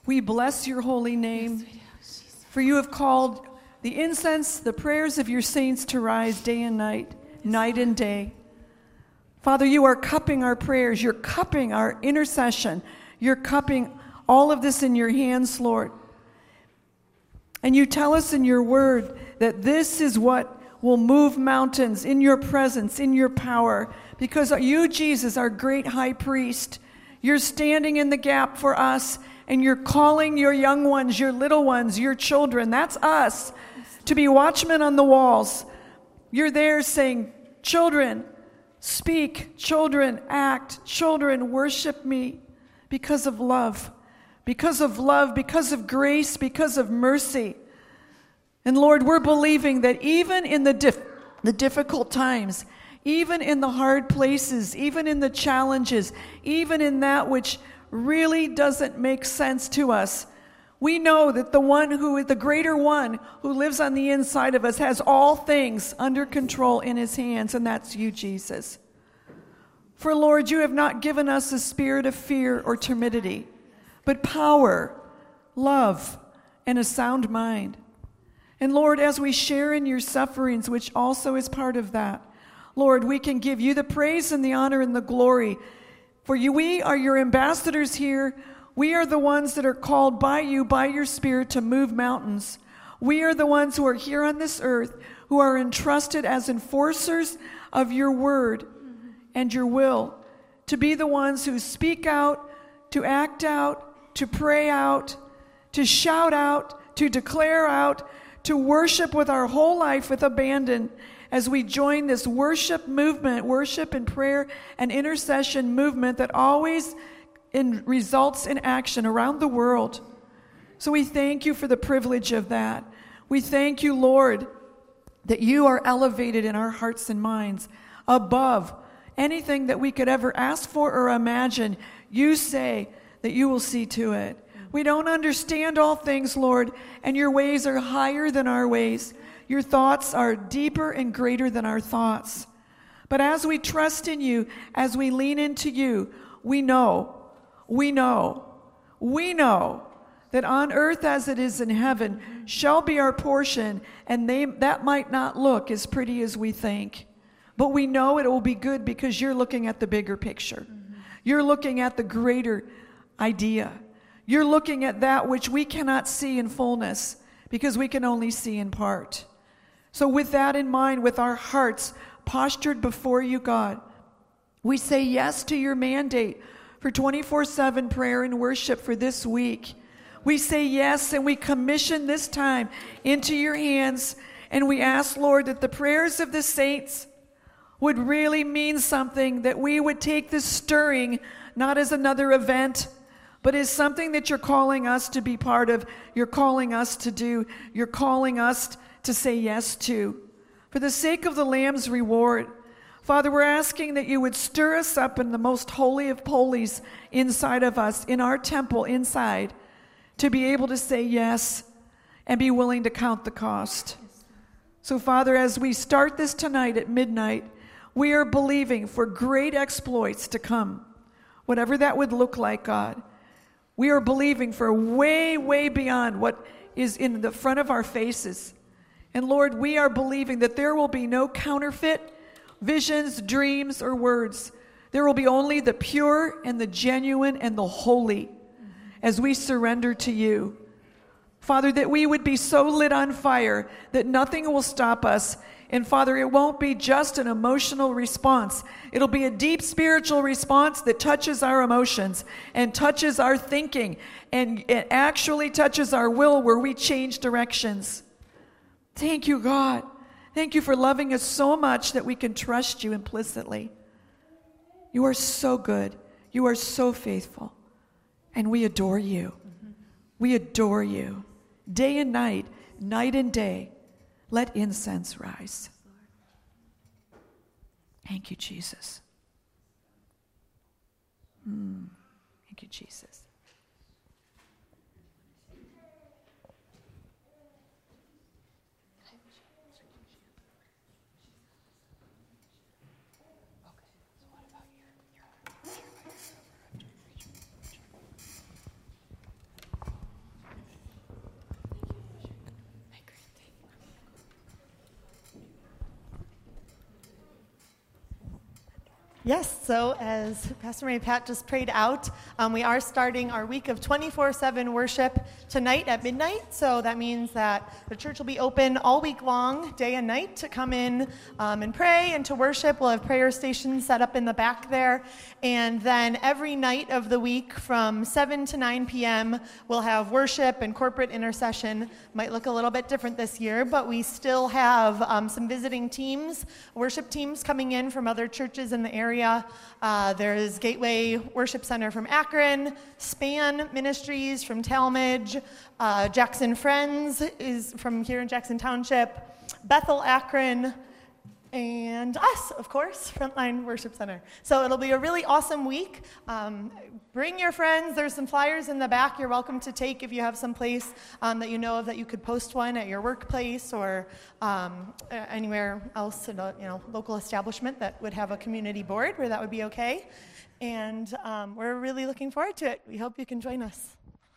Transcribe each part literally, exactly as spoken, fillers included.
We bless your holy name, for you have called the incense, the prayers of your saints to rise day and night, night and day. Father, you are cupping our prayers. You're cupping our intercession. You're cupping all of this in your hands, Lord. And you tell us in your word that this is what will move mountains in your presence, in your power, because you, Jesus, our great high priest, you're standing in the gap for us, and you're calling your young ones, your little ones, your children, that's us, to be watchmen on the walls. You're there saying, children, speak, children, act, children, worship me because of love, because of love, because of grace, because of mercy. And Lord, we're believing that even in the dif- the difficult times, even in the hard places, even in the challenges, even in that which really doesn't make sense to us, we know that the one who is the greater one who lives on the inside of us has all things under control in his hands, and that's you, Jesus. For Lord, you have not given us a spirit of fear or timidity, but power, love, and a sound mind. And Lord, as we share in your sufferings, which also is part of that, Lord, we can give you the praise and the honor and the glory. For you, we are your ambassadors here. We are the ones that are called by you, by your Spirit, to move mountains. We are the ones who are here on this earth, who are entrusted as enforcers of your word and your will, to be the ones who speak out, to act out, to pray out, to shout out, to declare out, to worship with our whole life with abandon as we join this worship movement, worship and prayer and intercession movement that always in results in action around the world. So we thank you for the privilege of that. We thank you, Lord, that you are elevated in our hearts and minds above anything that we could ever ask for or imagine. You say that you will see to it. We don't understand all things, Lord, and your ways are higher than our ways. Your thoughts are deeper and greater than our thoughts. But as we trust in you, as we lean into you, we know We know, we know that on earth as it is in heaven shall be our portion, and they, that might not look as pretty as we think. But we know it will be good because you're looking at the bigger picture. Mm-hmm. You're looking at the greater idea. You're looking at that which we cannot see in fullness because we can only see in part. So with that in mind, with our hearts postured before you, God, we say yes to your mandate for twenty-four seven prayer and worship for this week. We say yes, and we commission this time into your hands, and we ask, Lord, that the prayers of the saints would really mean something, that we would take this stirring not as another event, but as something that you're calling us to be part of, you're calling us to do, you're calling us to say yes to. For the sake of the Lamb's reward, Father, we're asking that you would stir us up in the most holy of holies inside of us, in our temple inside, to be able to say yes and be willing to count the cost. So, Father, as we start this tonight at midnight, we are believing for great exploits to come, whatever that would look like, God. We are believing for way, way beyond what is in the front of our faces. And Lord, we are believing that there will be no counterfeit visions, dreams, or words. There will be only the pure and the genuine and the holy as we surrender to you. Father, that we would be so lit on fire that nothing will stop us. And Father, it won't be just an emotional response. It'll be a deep spiritual response that touches our emotions and touches our thinking and it actually touches our will where we change directions. Thank you, God. Thank you for loving us so much that we can trust you implicitly. You are so good. You are so faithful. And we adore you. Mm-hmm. We adore you. Day and night, night and day, let incense rise. Thank you, Jesus. Mm. Thank you, Jesus. Yes, so as Pastor Mary Pat just prayed out, um, we are starting our week of twenty-four seven worship tonight at midnight. So that means that the church will be open all week long, day and night, to come in um, and pray and to worship. We'll have prayer stations set up in the back there. And then every night of the week from seven to nine p.m., we'll have worship and corporate intercession. Might look a little bit different this year, but we still have um, some visiting teams, worship teams coming in from other churches in the area. Area. Uh, there's Gateway Worship Center from Akron, Span Ministries from Talmadge, uh, Jackson Friends is from here in Jackson Township, Bethel Akron, and us, of course, Frontline Worship Center. So it'll be a really awesome week. Um, bring your friends. There's some flyers in the back you're welcome to take if you have some place um, that you know of that you could post one at your workplace or um, anywhere else in a you know, local establishment that would have a community board where that would be okay. And um, we're really looking forward to it. We hope you can join us.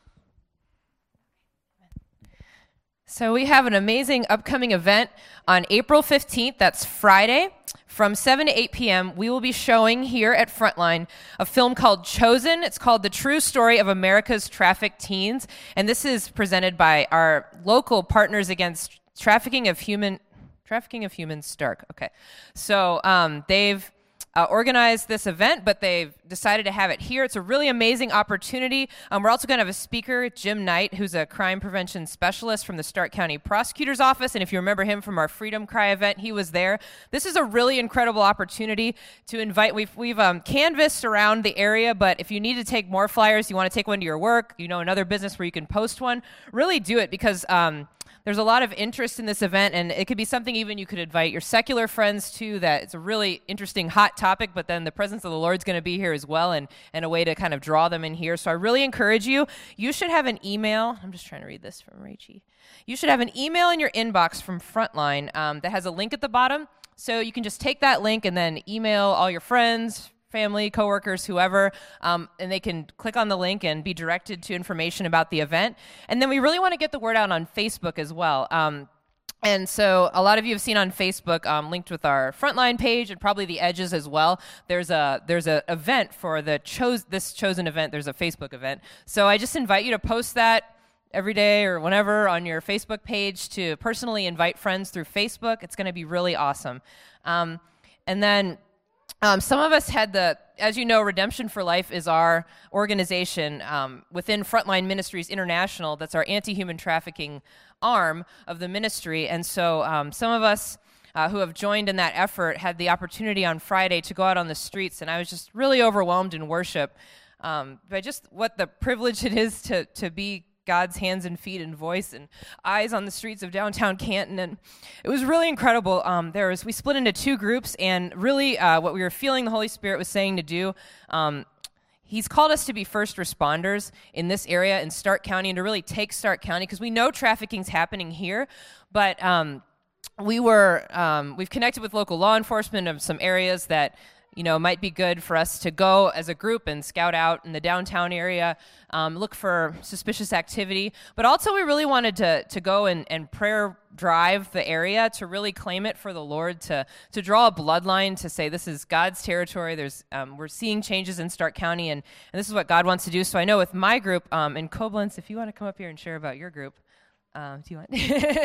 So we have an amazing upcoming event on April fifteenth, that's Friday, from seven to eight p.m. We will be showing here at Frontline a film called Chosen. It's called The True Story of America's Trafficked Teens, and this is presented by our local Partners Against Trafficking of Human Trafficking of Humans, Stark. Okay, so um, they've Uh, organized this event, but they've decided to have it here. It's a really amazing opportunity. Um, we're also going to have a speaker, Jim Knight, who's a crime prevention specialist from the Stark County Prosecutor's Office. And if you remember him from our Freedom Cry event, he was there. This is a really incredible opportunity to invite. We've, we've um, canvassed around the area, but if you need to take more flyers, you want to take one to your work, you know, another business where you can post one, really do it because um, there's a lot of interest in this event, and it could be something even you could invite your secular friends to, that it's a really interesting, hot topic, but then the presence of the Lord's going to be here as well, and, and a way to kind of draw them in here. So I really encourage you. You should have an email. I'm just trying to read this from Rachie. You should have an email in your inbox from Frontline um, that has a link at the bottom. So you can just take that link and then email all your friends, family, coworkers, whoever, um, and they can click on the link and be directed to information about the event. And then we really want to get the word out on Facebook as well. Um, and so a lot of you have seen on Facebook, um, linked with our Frontline page and probably the Edges as well. There's a there's a event for the chose this chosen event. There's a Facebook event. So I just invite you to post that every day or whenever on your Facebook page, to personally invite friends through Facebook. It's going to be really awesome. Um, and then Um, some of us had the, as you know, Redemption for Life is our organization um, within Frontline Ministries International. That's our anti-human trafficking arm of the ministry. And so um, some of us uh, who have joined in that effort had the opportunity on Friday to go out on the streets, and I was just really overwhelmed in worship um, by just what the privilege it is to to be God's hands and feet and voice and eyes on the streets of downtown Canton, and it was really incredible. Um, there was we split into two groups, and really uh, what we were feeling the Holy Spirit was saying to do. Um, he's called us to be first responders in this area in Stark County, and to really take Stark County, because we know trafficking's happening here, but um, we were um, we've connected with local law enforcement of some areas that, you know, might be good for us to go as a group and scout out in the downtown area, um, look for suspicious activity. But also we really wanted to to go and, and prayer drive the area, to really claim it for the Lord, to to draw a bloodline, to say this is God's territory. There's um, we're seeing changes in Stark County, and, and this is what God wants to do. So I know with my group um, in Koblenz, if you want to come up here and share about your group, um, do you want?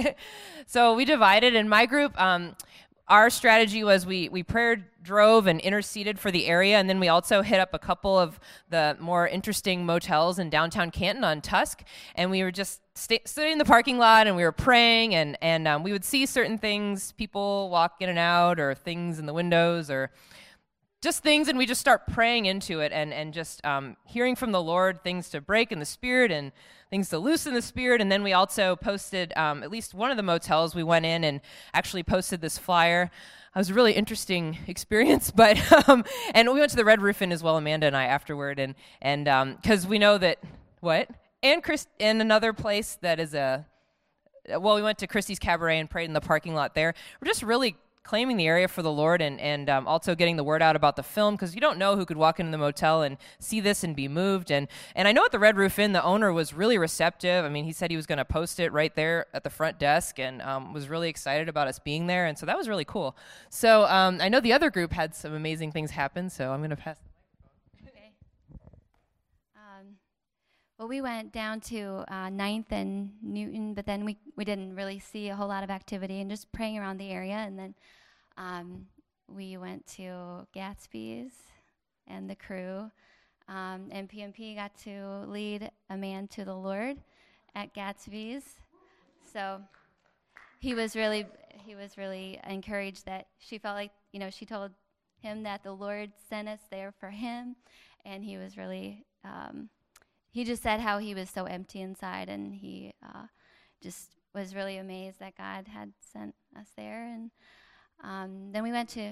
So we divided, in my group, um, our strategy was we we prayer drove and interceded for the area, and then we also hit up a couple of the more interesting motels in downtown Canton on Tusk, and we were just st- sitting in the parking lot, and we were praying, and, and um, we would see certain things, people walk in and out, or things in the windows, or just things, and we just start praying into it, and, and just um, hearing from the Lord, things to break in the Spirit, and things to loosen the Spirit. And then we also posted, um, at least one of the motels, we went in and actually posted this flyer. It was a really interesting experience, but um, and we went to the Red Roof Inn as well, Amanda and I, afterward, and and because um, we know that, what? And Chris, and another place that is a, well, we went to Christie's Cabaret and prayed in the parking lot there. We're just really claiming the area for the Lord, and, and um, also getting the word out about the film, because you don't know who could walk into the motel and see this and be moved. And, and I know at the Red Roof Inn, the owner was really receptive. I mean, he said he was going to post it right there at the front desk, and um, was really excited about us being there. And so that was really cool. So um, I know the other group had some amazing things happen, so I'm going to pass the microphone. Okay. Um, well, we went down to uh, Ninth and Newton, but then we, we didn't really see a whole lot of activity and just praying around the area. And then um, we went to Gatsby's and the crew. Um, and P M P got to lead a man to the Lord at Gatsby's. So he was really he was really encouraged that she felt like, you know, she told him that the Lord sent us there for him. And he was really... Um, He just said how he was so empty inside, and he uh, just was really amazed that God had sent us there. And um, then we went to...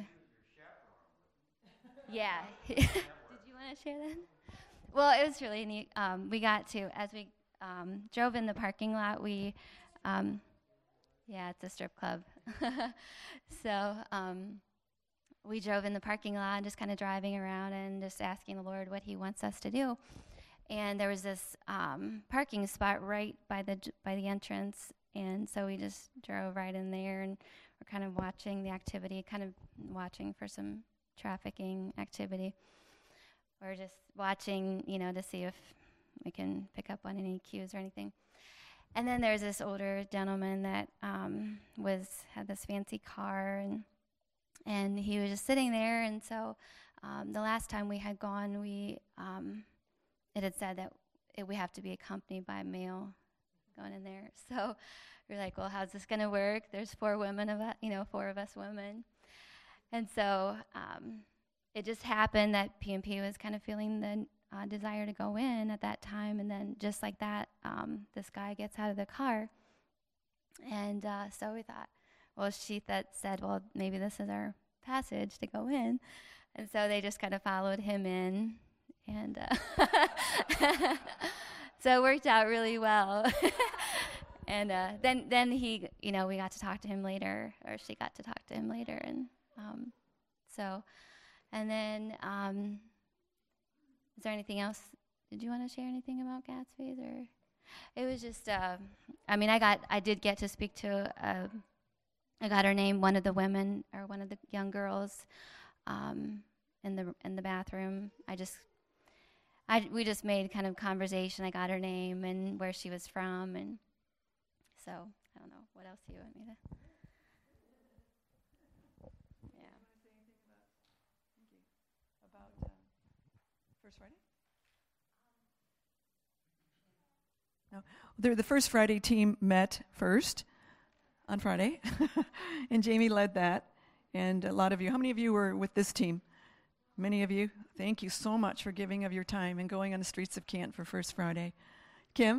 Yeah. Did you want to share that? Well, it was really neat. Um, we got to, as we um, drove in the parking lot, we... Um, yeah, it's a strip club. so um, we drove in the parking lot and just kind of driving around and just asking the Lord what he wants us to do. And there was this um, parking spot right by the by the entrance, and so we just drove right in there, and we're kind of watching the activity, kind of watching for some trafficking activity. We're just watching, you know, to see if we can pick up on any cues or anything. And then there's this older gentleman that um, was had this fancy car, and and he was just sitting there. And so um, the last time we had gone, we um, it had said that it, we have to be accompanied by a male going in there. So we're like, well, how's this going to work? There's four women of us, you know, four of us women. And so um, it just happened that P M P was kind of feeling the uh, desire to go in at that time. And then just like that, um, this guy gets out of the car. And uh, so we thought, well, she th- said, well, maybe this is our passage to go in. And so they just kind of followed him in. And uh, so it worked out really well. and uh, then then he, you know, we got to talk to him later, or she got to talk to him later. And um, so, and then, um, is there anything else? Did you want to share anything about Gatsby's? Or it was just, uh, I mean, I got, I did get to speak to, uh, I got her name, one of the women, or one of the young girls um, in the in the bathroom. I just... I, we just made kind of conversation. I got her name and where she was from, and so I don't know what else you want me to. Yeah. About uh, First Friday? No, the, the First Friday team met first on Friday, and Jamie led that. And a lot of you, how many of you were with this team? Many of you, thank you so much for giving of your time and going on the streets of Kent for First Friday. Kim?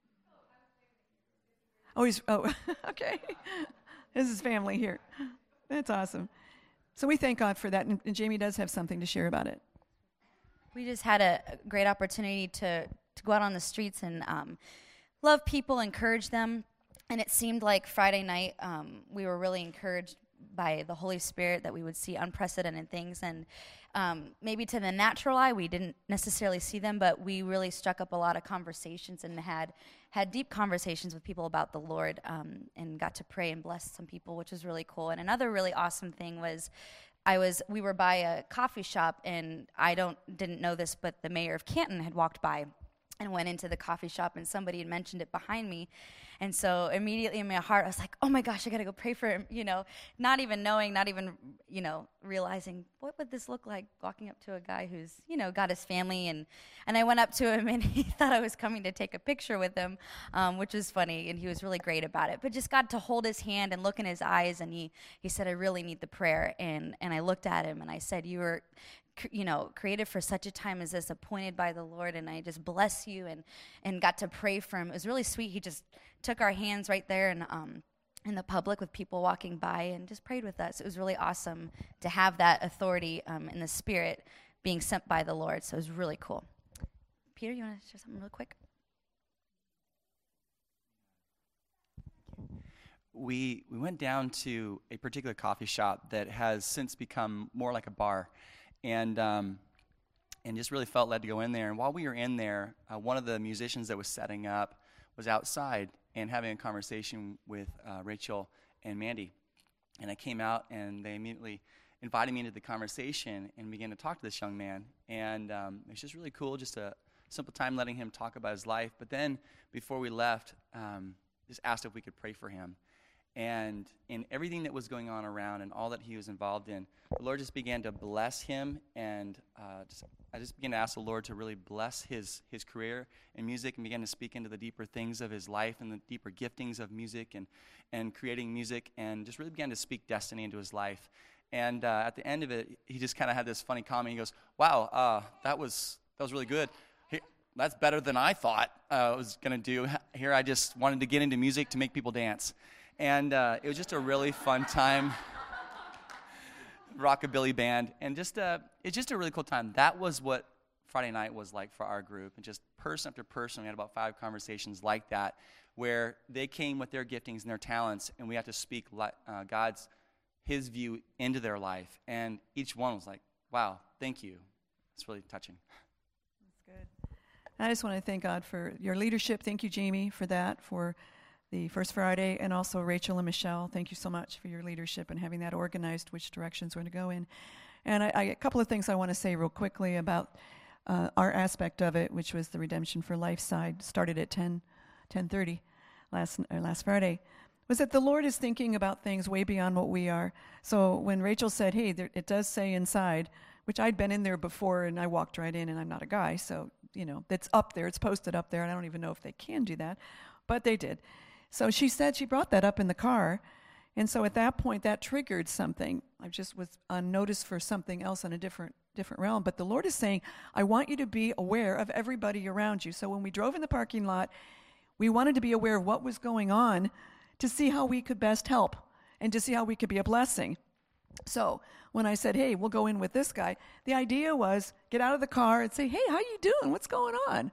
Oh, he's, oh, okay. This is family here. That's awesome. So we thank God for that, and, and Jamie does have something to share about it. We just had a great opportunity to, to go out on the streets and um, love people, encourage them, and it seemed like Friday night um, we were really encouraged by the Holy Spirit that we would see unprecedented things, and um, maybe to the natural eye we didn't necessarily see them, but we really struck up a lot of conversations and had had deep conversations with people about the Lord, um, and got to pray and bless some people, which was really cool. And another really awesome thing was I was we were by a coffee shop, and I don't didn't know this, but the mayor of Canton had walked by and went into the coffee shop, and somebody had mentioned it behind me. And so immediately in my heart, I was like, oh my gosh, I got to go pray for him, you know, not even knowing, not even, you know, realizing what would this look like walking up to a guy who's, you know, got his family. And, and I went up to him, and he thought I was coming to take a picture with him, um, which was funny, and he was really great about it. But just got to hold his hand and look in his eyes, and he, he said, I really need the prayer. And, and I looked at him, and I said, you were, you know, created for such a time as this, appointed by the Lord, and I just bless you, and, and got to pray for him. It was really sweet. He just took our hands right there and um, in the public with people walking by and just prayed with us. It was really awesome to have that authority um, in the Spirit being sent by the Lord, so it was really cool. Peter, you want to share something real quick? we we went down to a particular coffee shop that has since become more like a bar, and um, and just really felt led to go in there. And while we were in there, uh, one of the musicians that was setting up was outside and having a conversation with uh, Rachel and Mandy. And I came out, and they immediately invited me into the conversation and began to talk to this young man. And um, it was just really cool, just a simple time letting him talk about his life. But then, before we left, um, just asked if we could pray for him. And in everything that was going on around and all that he was involved in, the Lord just began to bless him, and uh, just, I just began to ask the Lord to really bless his his career in music, and began to speak into the deeper things of his life and the deeper giftings of music and, and creating music, and just really began to speak destiny into his life. And uh, at the end of it, he just kind of had this funny comment. He goes, "Wow, uh, that was that was really good. He, that's better than I thought uh, I was going to do. Here I just wanted to get into music to make people dance." And uh, it was just a really fun time, rockabilly band, and just uh, it's just a really cool time. That was what Friday night was like for our group, and just person after person, we had about five conversations like that, where they came with their giftings and their talents, and we had to speak li- uh, God's, His view into their life, and each one was like, "Wow, thank you." It's really touching. That's good. I just want to thank God for your leadership. Thank you, Jamie, for that, for the First Friday, and also Rachel and Michelle. Thank you so much for your leadership and having that organized, which directions we're going to go in. And I, I, a couple of things I want to say real quickly about uh, our aspect of it, which was the Redemption for Life side, started at ten, ten thirty last, uh, last Friday, was that the Lord is thinking about things way beyond what we are. So when Rachel said, hey, there, it does say inside, which I'd been in there before, and I walked right in, and I'm not a guy, so, you know, that's up there. It's posted up there, and I don't even know if they can do that, but they did. So she said she brought that up in the car, and so at that point, that triggered something. I just was on notice for something else in a different different realm. But the Lord is saying, I want you to be aware of everybody around you. So when we drove in the parking lot, we wanted to be aware of what was going on to see how we could best help and to see how we could be a blessing. So when I said, hey, we'll go in with this guy, the idea was get out of the car and say, hey, how you doing? What's going on?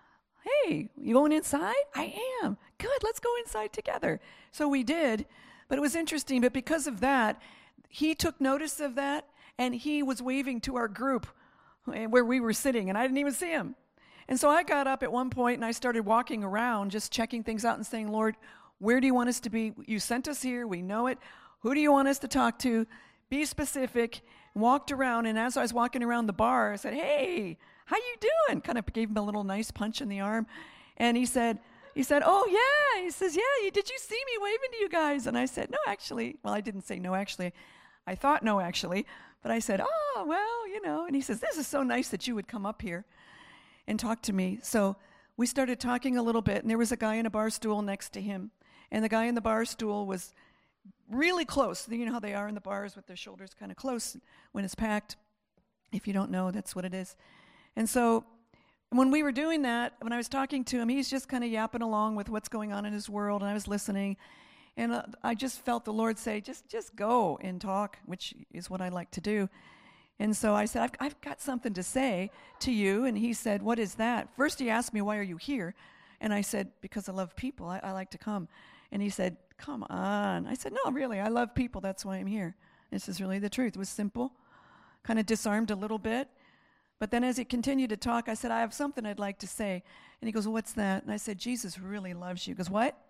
Hey, you going inside? I am. Good, let's go inside together. So we did, but it was interesting. But because of that, he took notice of that, and he was waving to our group where we were sitting, and I didn't even see him. And so I got up at one point, and I started walking around, just checking things out and saying, Lord, where do you want us to be? You sent us here. We know it. Who do you want us to talk to? Be specific. Walked around, and as I was walking around the bar, I said, hey, how you doing? Kind of gave him a little nice punch in the arm. And he said, he said, oh, yeah. He says, yeah, you, did you see me waving to you guys? And I said, no, actually. Well, I didn't say no, actually. I thought no, actually. But I said, oh, well, you know. And he says, this is so nice that you would come up here and talk to me. So we started talking a little bit, and there was a guy in a bar stool next to him. And the guy in the bar stool was really close. You know how they are in the bars with their shoulders kind of close when it's packed. If you don't know, that's what it is. And so when we were doing that, when I was talking to him, he's just kind of yapping along with what's going on in his world, and I was listening. And uh, I just felt the Lord say, just just go and talk, which is what I like to do. And so I said, I've, I've got something to say to you. And he said, what is that? First he asked me, why are you here? And I said, because I love people. I, I like to come. And he said, come on. I said, no, really, I love people. That's why I'm here. This is really the truth. It was simple, kind of disarmed a little bit. But then as he continued to talk, I said, I have something I'd like to say. And he goes, well, what's that? And I said, Jesus really loves you. He goes, what?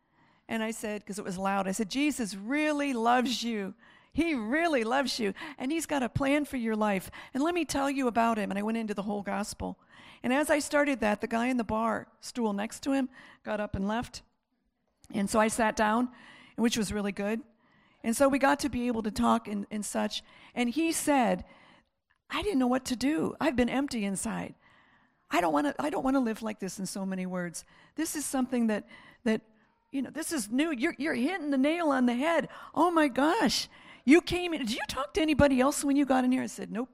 And I said, because it was loud, I said, Jesus really loves you. He really loves you. And he's got a plan for your life. And let me tell you about him. And I went into the whole gospel. And as I started that, the guy in the bar stool next to him got up and left. And so I sat down, which was really good. And so we got to be able to talk and, and such. And he said, I didn't know what to do. I've been empty inside. I don't want to I don't want to live like this in so many words. This is something that that you know, this is new. You're you're hitting the nail on the head. Oh my gosh. You came in. Did you talk to anybody else when you got in here? I said, nope.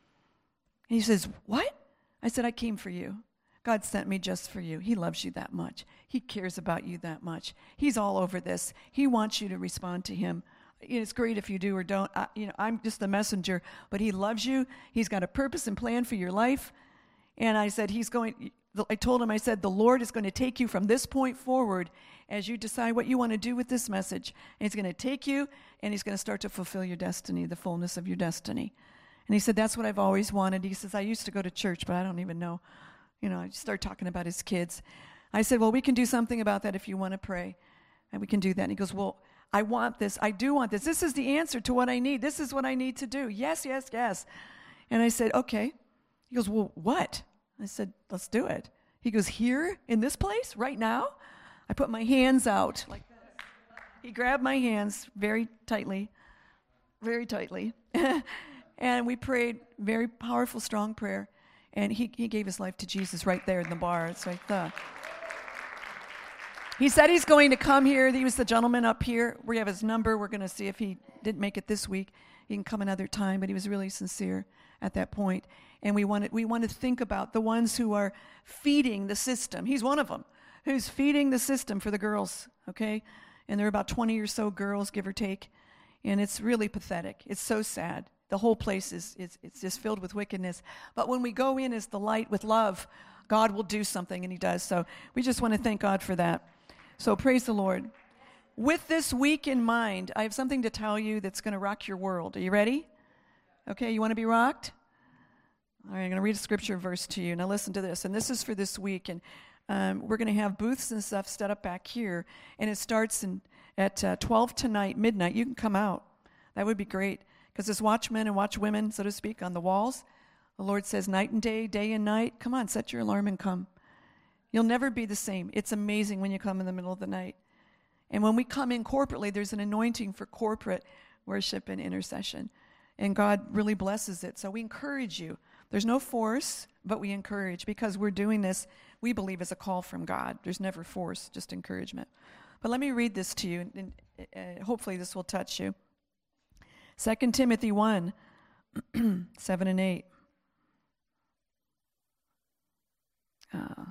And he says, what? I said, I came for you. God sent me just for you. He loves you that much. He cares about you that much. He's all over this. He wants you to respond to him. It's great if you do or don't. I, you know, I'm just the messenger, but he loves you. He's got a purpose and plan for your life. And I said, he's going, the, I told him, I said, the Lord is going to take you from this point forward as you decide what you want to do with this message. And he's going to take you, and he's going to start to fulfill your destiny, the fullness of your destiny. And he said, that's what I've always wanted. He says, I used to go to church, but I don't even know. You know, I started talking about his kids. I said, well, we can do something about that if you want to pray. And we can do that. And he goes, well, I want this. I do want this. This is the answer to what I need. This is what I need to do. Yes, yes, yes. And I said, okay. He goes, well, what? I said, let's do it. He goes, here in this place right now? I put my hands out like this. He grabbed my hands very tightly, very tightly. And we prayed very powerful, strong prayer. And he, he gave his life to Jesus right there in the bar. It's right there. He said he's going to come here. He was the gentleman up here. We have his number. We're going to see if he didn't make it this week. He can come another time, but he was really sincere at that point. And we wanted, we want to think about the ones who are feeding the system. He's one of them who's feeding the system for the girls, okay? And there are about twenty or so girls, give or take. And it's really pathetic. It's so sad. The whole place is, is it's just filled with wickedness. But when we go in as the light with love, God will do something, and he does. So we just want to thank God for that. So praise the Lord. With this week in mind, I have something to tell you that's going to rock your world. Are you ready? Okay, you want to be rocked? All right, I'm going to read a scripture verse to you. Now listen to this. And this is for this week. And um, we're going to have booths and stuff set up back here. And it starts in, at uh, twelve tonight, midnight. You can come out. That would be great. Because there's watchmen and watchwomen, so to speak, on the walls. The Lord says night and day, day and night. Come on, set your alarm and come. You'll never be the same. It's amazing when you come in the middle of the night. And when we come in corporately, there's an anointing for corporate worship and intercession. And God really blesses it. So we encourage you. There's no force, but we encourage, because we're doing this, we believe, as a call from God. There's never force, just encouragement. But let me read this to you, and uh, hopefully this will touch you. Second Timothy one, seven and eight. Uh,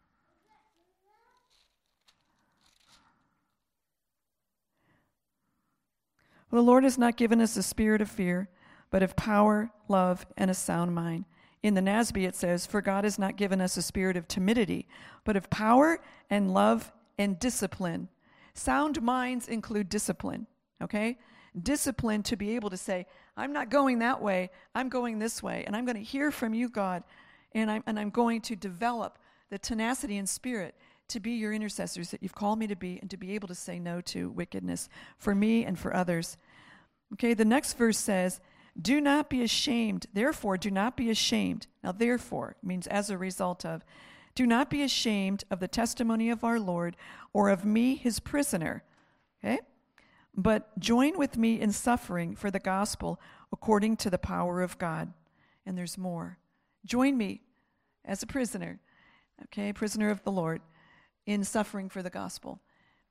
well, the Lord has not given us a spirit of fear, but of power, love, and a sound mind. In the N A S B it says, for God has not given us a spirit of timidity, but of power and love and discipline. Sound minds include discipline, okay? Discipline to be able to say, I'm not going that way, I'm going this way, and I'm going to hear from you, God, and I'm, and I'm going to develop the tenacity and spirit to be your intercessors that you've called me to be, and to be able to say no to wickedness for me and for others. Okay, the next verse says, do not be ashamed, therefore do not be ashamed. Now therefore means as a result of. Do not be ashamed of the testimony of our Lord, or of me, his prisoner. Okay? But join with me in suffering for the gospel according to the power of God. And there's more. Join me as a prisoner, okay, prisoner of the Lord, in suffering for the gospel.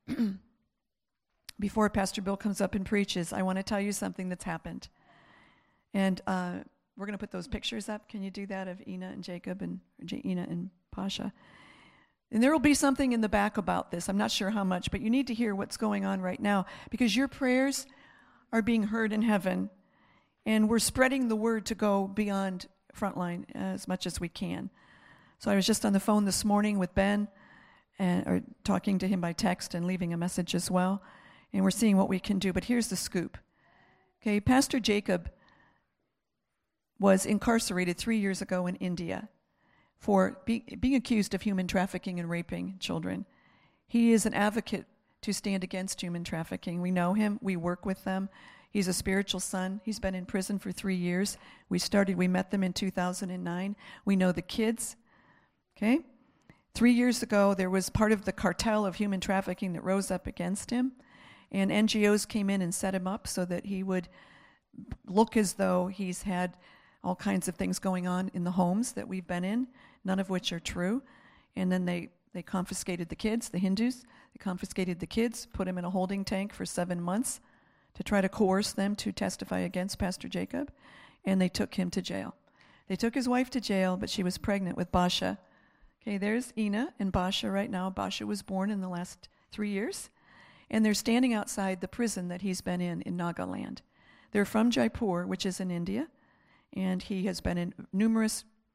Before Pastor Bill comes up and preaches, I want to tell you something that's happened. And uh, we're going to put those pictures up. Can you do that of Ina and Jacob and J- Ina and Pasha? And there will be something in the back about this. I'm not sure how much, but you need to hear what's going on right now, because your prayers are being heard in heaven, and we're spreading the word to go beyond Frontline as much as we can. So I was just on the phone this morning with Ben, and or talking to him by text and leaving a message as well, and we're seeing what we can do. But here's the scoop. Okay, Pastor Jacob was incarcerated three years ago in India for be, being accused of human trafficking and raping children. He is an advocate to stand against human trafficking. We know him. We work with them. He's a spiritual son. He's been in prison for three years. We started, we met them in two thousand nine. We know the kids. Okay? Three years ago, there was part of the cartel of human trafficking that rose up against him. And N G Os came in and set him up so that he would look as though he's had all kinds of things going on in the homes that we've been in, none of which are true. And then they, they confiscated the kids, the Hindus. They confiscated the kids, put them in a holding tank for seven months to try to coerce them to testify against Pastor Jacob. And they took him to jail. They took his wife to jail, but she was pregnant with Basha. Okay, there's Ina and Basha right now. Basha was born in the last three years. And they're standing outside the prison that he's been in, in Nagaland. They're from Jaipur, which is in India. And he has been in numerous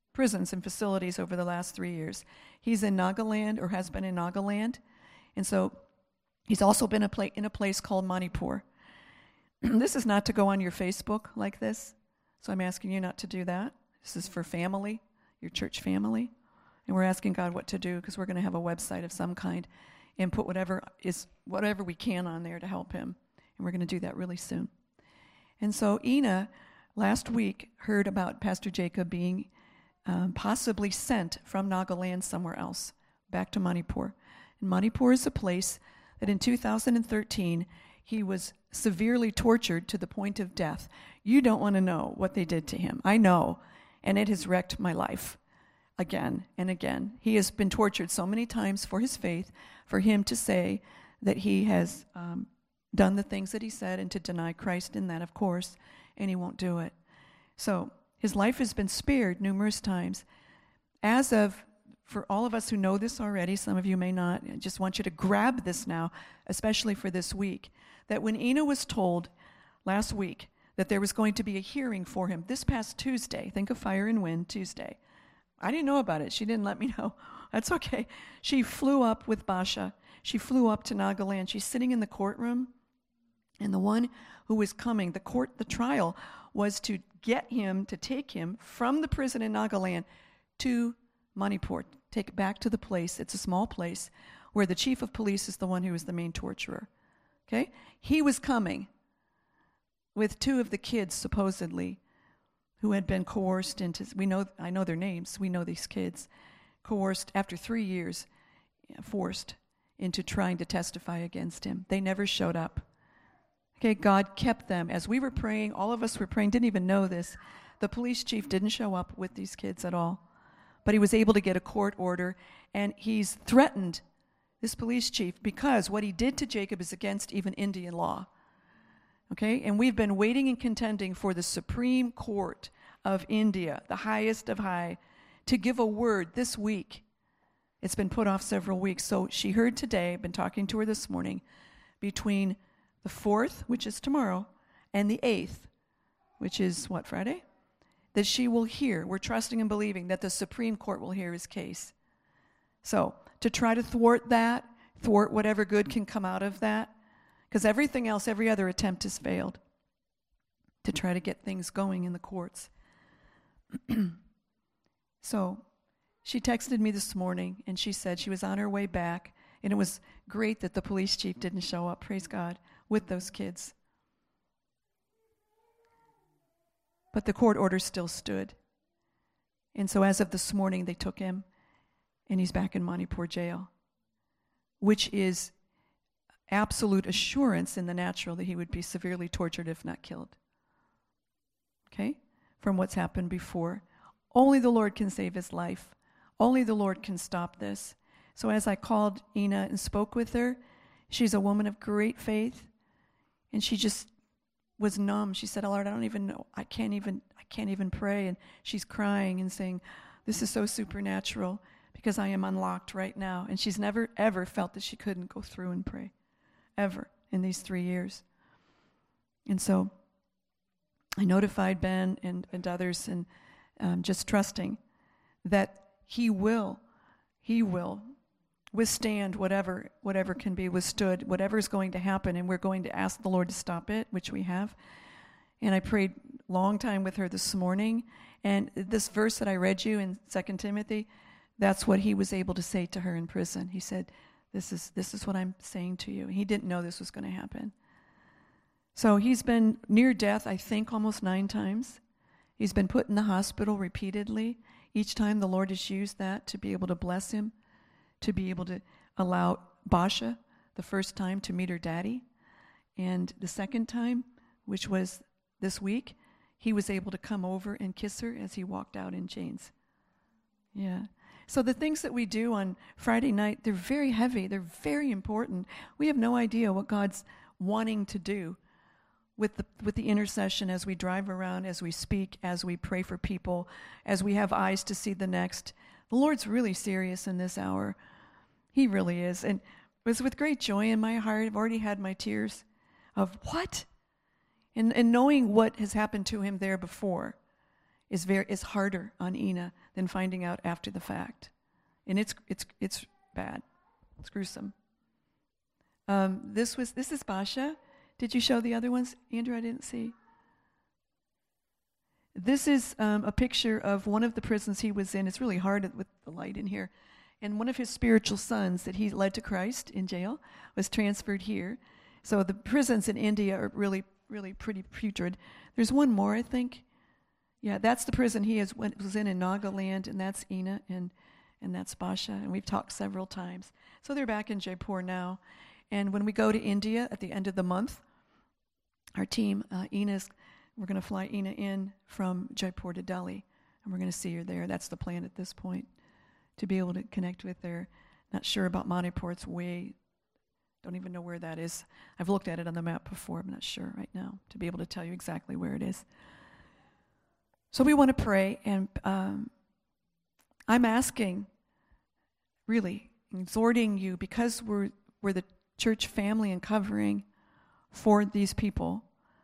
prisons and facilities over the last three years. He's in Nagaland, or has been in Nagaland, and so he's also been a pla- in a place called Manipur. This is not to go on your Facebook like this, so I'm asking you not to do that. This is for family, your church family, and we're asking God what to do, because we're going to have a website of some kind and put whatever is whatever we can on there to help him, and we're going to do that really soon. And so Ina, last week, heard about Pastor Jacob being um, possibly sent from Nagaland somewhere else, back to Manipur. And Manipur is a place that in two thousand thirteen, he was severely tortured to the point of death. You don't want to know what they did to him. I know, and it has wrecked my life again and again. He has been tortured so many times for his faith, for him to say that he has um, done the things that he said, and to deny Christ in that, of course, and he won't do it. So his life has been spared numerous times. As of, for all of us who know this already, some of you may not, I just want you to grab this now, especially for this week, that when Ina was told last week that there was going to be a hearing for him this past Tuesday, think of Fire and Wind Tuesday. I didn't know about it. She didn't let me know. That's okay. She flew up with Basha. She flew up to Nagaland. She's sitting in the courtroom. And the one who was coming, the court, the trial, was to get him, to take him from the prison in Nagaland to Manipur, take it back to the place. It's a small place where the chief of police is the one who is the main torturer. Okay? He was coming with two of the kids, supposedly, who had been coerced into, we know, I know their names, we know these kids, coerced after three years, forced into trying to testify against him. They never showed up. Okay, God kept them. As we were praying, all of us were praying, didn't even know this. The police chief didn't show up with these kids at all. But he was able to get a court order, and he's threatened, this police chief, because what he did to Jacob is against even Indian law. Okay, and we've been waiting and contending for the Supreme Court of India, the highest of high, to give a word this week. It's been put off several weeks. So she heard today, I've been talking to her this morning, between the fourth, which is tomorrow, and the eighth, which is what, Friday? That she will hear. We're trusting and believing that the Supreme Court will hear his case. So to try to thwart that, thwart whatever good can come out of that, because everything else, every other attempt has failed to try to get things going in the courts. So she texted me this morning, and she said she was on her way back, and it was great that the police chief didn't show up, praise God, with those kids. But the court order still stood. And so as of this morning, they took him, and he's back in Manipur jail, which is absolute assurance in the natural that he would be severely tortured if not killed. Okay? From what's happened before. Only the Lord can save his life. Only the Lord can stop this. So as I called Ina and spoke with her, she's a woman of great faith, and she just was numb. She said, "Oh Lord, I don't even know. I can't even. I can't even pray." And she's crying and saying, "This is so supernatural because I am unlocked right now." And she's never ever felt that she couldn't go through and pray, ever in these three years. And so, I notified Ben and, and others, and um, just trusting that he will, he will. withstand whatever whatever can be withstood, whatever is going to happen, and we're going to ask the Lord to stop it, which we have. And I prayed a long time with her this morning, and this verse that I read you in Second Timothy, that's what he was able to say to her in prison. He said, this is this is what I'm saying to you. He didn't know this was going to happen. So he's been near death, I think, almost nine times. He's been put in the hospital repeatedly. Each time the Lord has used that to be able to bless him, to be able to allow Basha the first time to meet her daddy. And the second time, which was this week, he was able to come over and kiss her as he walked out in chains. Yeah. So the things that we do on Friday night, they're very heavy. They're very important. We have no idea what God's wanting to do with the with the intercession as we drive around, as we speak, as we pray for people, as we have eyes to see the next. The Lord's really serious in this hour. He really is. And it was with great joy in my heart. I've already had my tears of what? And, and knowing what has happened to him there before. is very is harder on Ina than finding out after the fact. And it's it's it's bad. It's gruesome. Um, this was this is Basha. Did you show the other ones, Andrew? I didn't see. This is um, a picture of one of the prisons he was in. It's really hard with the light in here. And one of his spiritual sons that he led to Christ in jail was transferred here. So the prisons in India are really, really pretty putrid. There's one more, I think. Yeah, that's the prison he is, went, was in in Nagaland, and that's Ina, and, and that's Basha. And we've talked several times. So they're back in Jaipur now. And when we go to India at the end of the month, our team, uh, Ina's, we're going to fly Ina in from Jaipur to Delhi, and we're going to see her there. That's the plan at this point, to be able to connect with her. Not sure about Manipur. It's way, don't even know where that is. I've looked at it on the map before. I'm not sure right now to be able to tell you exactly where it is. So we want to pray, and um, I'm asking, really, exhorting you, because we're we're the church family and covering for these people.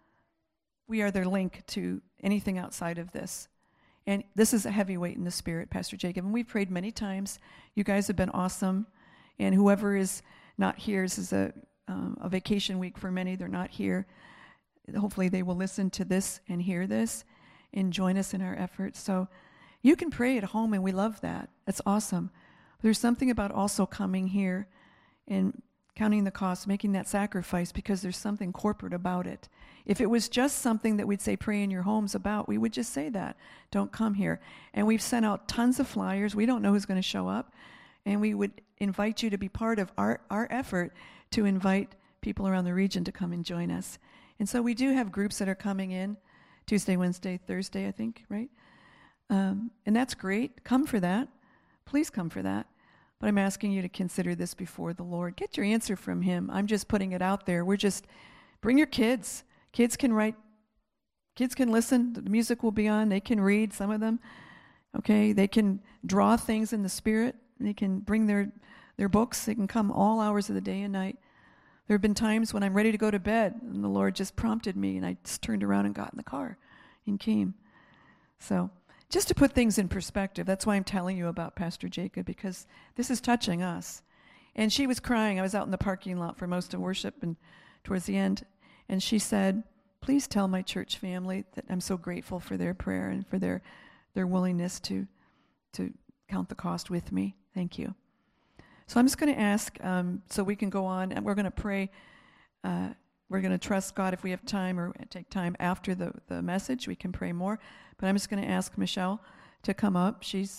We are their link to anything outside of this. And this is a heavy weight in the spirit, Pastor Jacob. And we've prayed many times. You guys have been awesome. And whoever is not here, this is a, um, a vacation week for many. They're not here. Hopefully they will listen to this and hear this and join us in our efforts. So you can pray at home, and we love that. That's awesome. But there's something about also coming here and counting the cost, making that sacrifice, because there's something corporate about it. If it was just something that we'd say pray in your homes about, we would just say that. Don't come here. And we've sent out tons of flyers. We don't know who's going to show up. And we would invite you to be part of our, our effort to invite people around the region to come and join us. And so we do have groups that are coming in Tuesday, Wednesday, Thursday, I think, right? Um, and that's great. Come for that. Please come for that. But I'm asking you to consider this before the Lord. Get your answer from him. I'm just putting it out there. We're just, bring your kids. Kids can write, kids can listen. The music will be on. They can read, some of them. Okay, they can draw things in the spirit. They can bring their, their books. They can come all hours of the day and night. There have been times when I'm ready to go to bed, and the Lord just prompted me, and I just turned around and got in the car and came. So, just to put things in perspective, that's why I'm telling you about Pastor Jacob, because this is touching us. And she was crying. I was out in the parking lot for most of worship and towards the end, and she said, please tell my church family that I'm so grateful for their prayer and for their their willingness to to count the cost with me. Thank you. So I'm just going to ask, um, so we can go on, and we're going to pray. Uh, we're going to trust God if we have time or take time after the, the message. We can pray more. But I'm just going to ask Michelle to come up. She's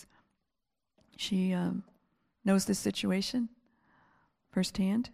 She um, knows this situation firsthand.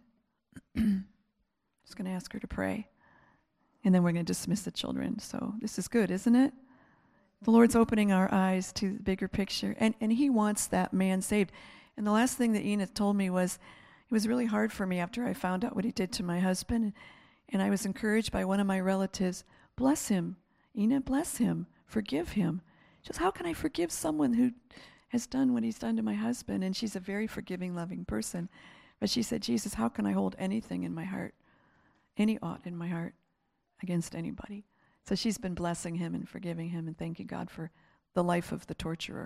Just going to ask her to pray. And then we're going to dismiss the children. So this is good, isn't it? The Lord's opening our eyes to the bigger picture. And, and he wants that man saved. And the last thing that Ina told me was, it was really hard for me after I found out what he did to my husband. And I was encouraged by one of my relatives, bless him, Ina, bless him, forgive him. She goes, how can I forgive someone who has done what he's done to my husband? And she's a very forgiving, loving person. But she said, Jesus, how can I hold anything in my heart, any aught in my heart against anybody? So she's been blessing him and forgiving him and thanking God for the life of the torturer.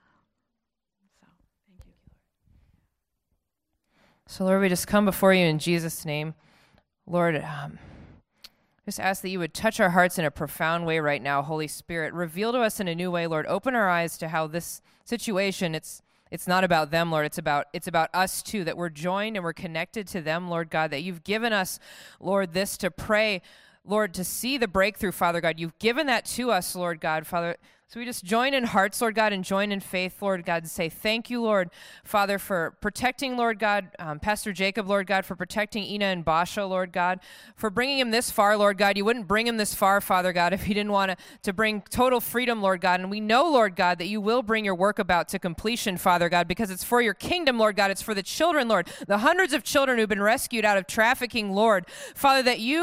So, thank you, Lord. So, Lord, we just come before you in Jesus' name. Lord, um, just ask that you would touch our hearts in a profound way right now, Holy Spirit. Reveal to us in a new way, Lord. Open our eyes to how this situation, it's it's not about them, Lord. It's about it's about us too, that we're joined and we're connected to them, Lord God, that you've given us, Lord, this to pray, Lord, to see the breakthrough, Father God. You've given that to us, Lord God, Father. So we just join in hearts, Lord God, and join in faith, Lord God, and say thank you, Lord, Father, for protecting, Lord God, um, Pastor Jacob, Lord God, for protecting Ina and Basha, Lord God, for bringing him this far, Lord God. You wouldn't bring him this far, Father God, if you didn't want to, to bring total freedom, Lord God. And we know, Lord God, that you will bring your work about to completion, Father God, because it's for your kingdom, Lord God. It's for the children, Lord, the hundreds of children who've been rescued out of trafficking, Lord, Father, that you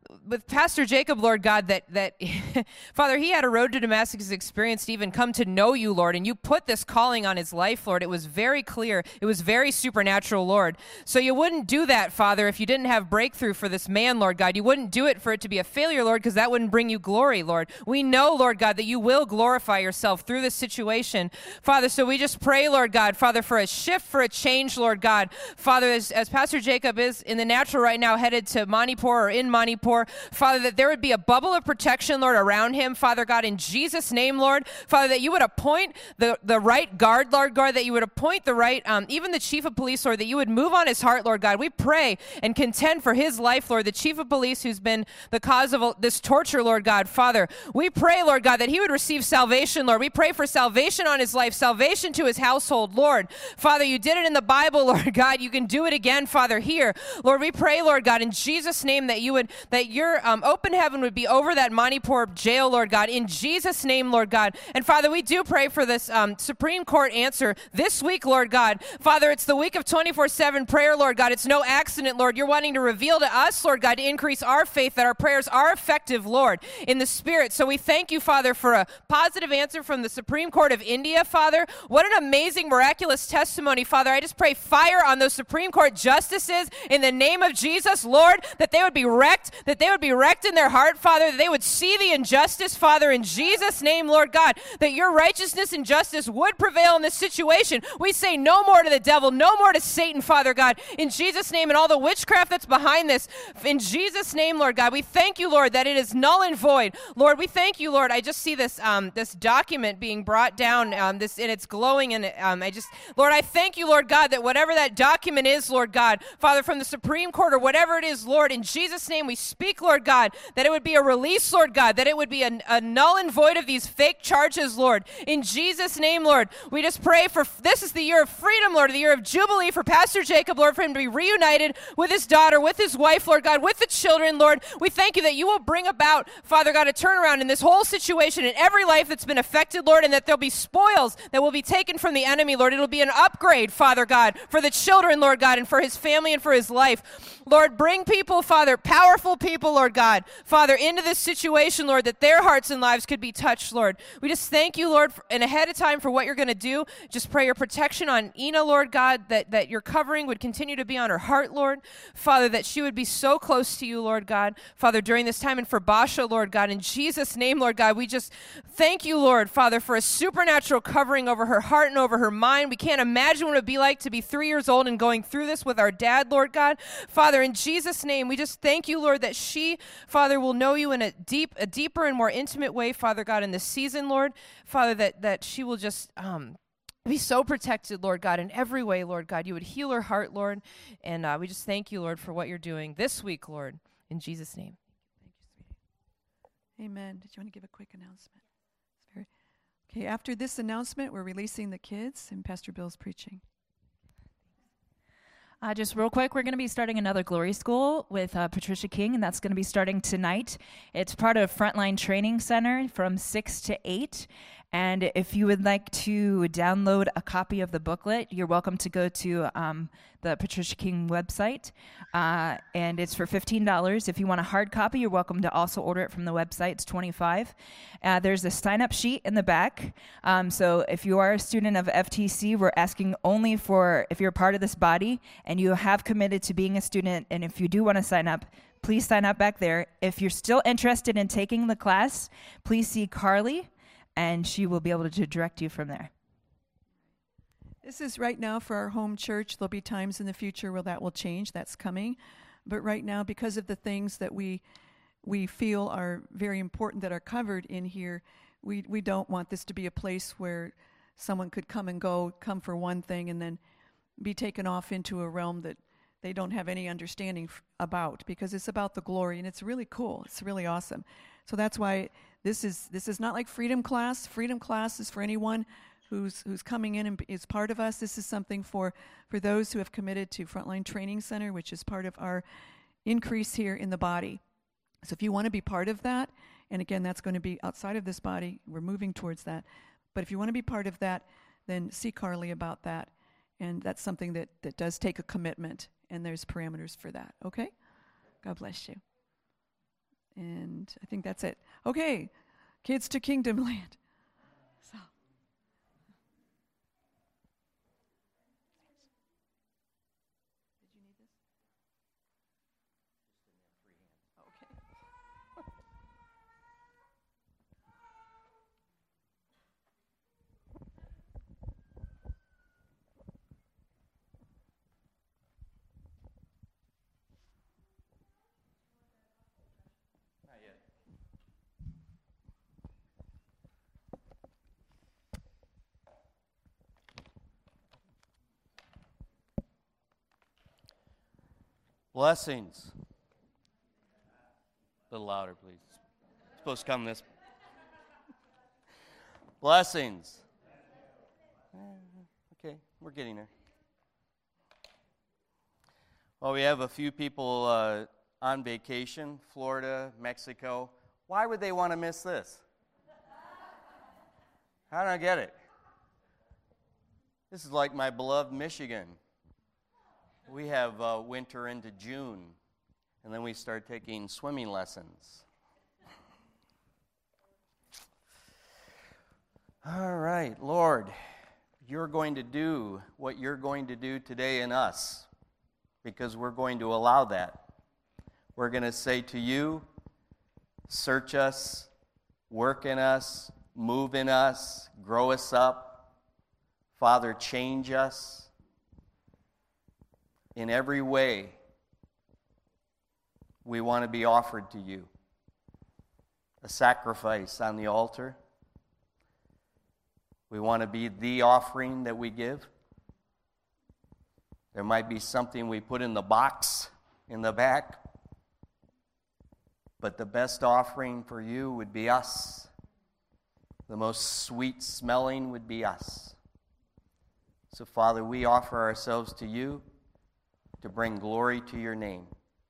with Pastor Jacob, Lord God, that, that Father, he had a road to Damascus experience to even come to know you, Lord, and you put this calling on his life, Lord. It was very clear. It was very supernatural, Lord. So you wouldn't do that, Father, if you didn't have breakthrough for this man, Lord God. You wouldn't do it for it to be a failure, Lord, because that wouldn't bring you glory, Lord. We know, Lord God, that you will glorify yourself through this situation, Father. So we just pray, Lord God, Father, for a shift, for a change, Lord God. Father, as, as Pastor Jacob is in the natural right now, headed to Manipur or in Manipur, Father, that there would be a bubble of protection, Lord, around him, Father God, in Jesus' name, Lord. Father, that you would appoint the, the right guard, Lord God, that you would appoint the right, um, even the chief of police, Lord, that you would move on his heart, Lord God. We pray and contend for his life, Lord, the chief of police who's been the cause of this torture, Lord God. Father, we pray, Lord God, that he would receive salvation, Lord. We pray for salvation on his life, salvation to his household, Lord. Father, you did it in the Bible, Lord God. You can do it again, Father, here. Lord, we pray, Lord God, in Jesus' name that you would, that your um, open heaven would be over that Manipur jail, Lord God, in Jesus' name, Lord God. And Father, we do pray for this um, Supreme Court answer this week, Lord God. Father, it's the week of twenty-four seven prayer, Lord God. It's no accident, Lord. You're wanting to reveal to us, Lord God, to increase our faith that our prayers are effective, Lord, in the Spirit. So we thank you, Father, for a positive answer from the Supreme Court of India, Father. What an amazing, miraculous testimony, Father. I just pray fire on those Supreme Court justices in the name of Jesus, Lord, that they would be wrecked, that they would be wrecked in their heart, Father, that they would see the injustice, Father, in Jesus' name, Lord God, that your righteousness and justice would prevail in this situation. We say no more to the devil, no more to Satan, Father God, in Jesus' name, and all the witchcraft that's behind this, in Jesus' name, Lord God. We thank you, Lord, that it is null and void. Lord, we thank you, Lord. I just see this um, this document being brought down, um, this, and it's glowing, and um, I just, Lord, I thank you, Lord God, that whatever that document is, Lord God, Father, from the Supreme Court or whatever it is, Lord, in Jesus' name we speak, Lord God, that it would be a release, Lord God, that it would be a, a null and void of these fake charges, Lord. In Jesus' name, Lord, we just pray for, this is the year of freedom, Lord, the year of Jubilee for Pastor Jacob, Lord, for him to be reunited with his daughter, with his wife, Lord God, with the children, Lord. We thank you that you will bring about, Father God, a turnaround in this whole situation, in every life that's been affected, Lord, and that there'll be spoils that will be taken from the enemy, Lord. It'll be an upgrade, Father God, for the children, Lord God, and for his family and for his life. Lord, bring people, Father, powerful people, Lord God, Father, into this situation, Lord, that their hearts and lives could be touched, Lord. We just thank you, Lord, for, and ahead of time for what you're going to do. Just pray your protection on Ina, Lord God, that, that your covering would continue to be on her heart, Lord. Father, that she would be so close to you, Lord God, Father, during this time. And for Basha, Lord God, in Jesus' name, Lord God, we just thank you, Lord, Father, for a supernatural covering over her heart and over her mind. We can't imagine what it would be like to be three years old and going through this with our dad, Lord God. Father, in Jesus' name, we just thank you, Lord, that she, Father, will know you in a deep, a deeper and more intimate way, Father God, in this season, Lord. Father, that, that she will just um, be so protected, Lord God, in every way, Lord God. You would heal her heart, Lord. And uh, we just thank you, Lord, for what you're doing this week, Lord, in Jesus' name. Thank you, sweetie. Amen. Did you want to give a quick announcement? It's very okay. After this announcement, we're releasing the kids, and Pastor Bill's preaching. Uh, just real quick, we're going to be starting another Glory School with uh, Patricia King, and that's going to be starting tonight. It's part of Frontline Training Center from six to eight. And if you would like to download a copy of the booklet, you're welcome to go to um, the Patricia King website. Uh, and it's for fifteen dollars. If you want a hard copy, you're welcome to also order it from the website. It's twenty-five dollars. Uh, there's a sign-up sheet in the back. Um, so if you are a student of F T C, we're asking only for, if you're part of this body and you have committed to being a student, and if you do want to sign up, please sign up back there. If you're still interested in taking the class, please see Carly, and she will be able to direct you from there. This is right now for our home church. There'll be times in the future where that will change. That's coming. But right now, because of the things that we we feel are very important that are covered in here, we, we don't want this to be a place where someone could come and go, come for one thing, and then be taken off into a realm that they don't have any understanding f- about, because it's about the glory, and it's really cool. It's really awesome. So that's why this is this is not like Freedom Class. Freedom Class is for anyone who's who's coming in and b- is part of us. This is something for, for those who have committed to Frontline Training Center, which is part of our increase here in the body. So if you want to be part of that, and again, that's going to be outside of this body, we're moving towards that. But if you want to be part of that, then see Carly about that. And that's something that, that does take a commitment, and there's parameters for that, okay? God bless you. And I think that's it. Okay, kids to Kingdom Land. So. Did you need this? Okay. Blessings. A little louder, please. It's supposed to come this. Blessings. Okay, we're getting there. Well, we have a few people uh, on vacation, Florida, Mexico. Why would they want to miss this? I don't get it. This is like my beloved Michigan. We have uh, winter into June, and then we start taking swimming lessons. All right, Lord, you're going to do what you're going to do today in us, because we're going to allow that. We're going to say to you, search us, work in us, move in us, grow us up. Father, change us. In every way, we want to be offered to you. A sacrifice on the altar. We want to be the offering that we give. There might be something we put in the box in the back. But the best offering for you would be us. The most sweet smelling would be us. So, Father, we offer ourselves to you to bring glory to your name.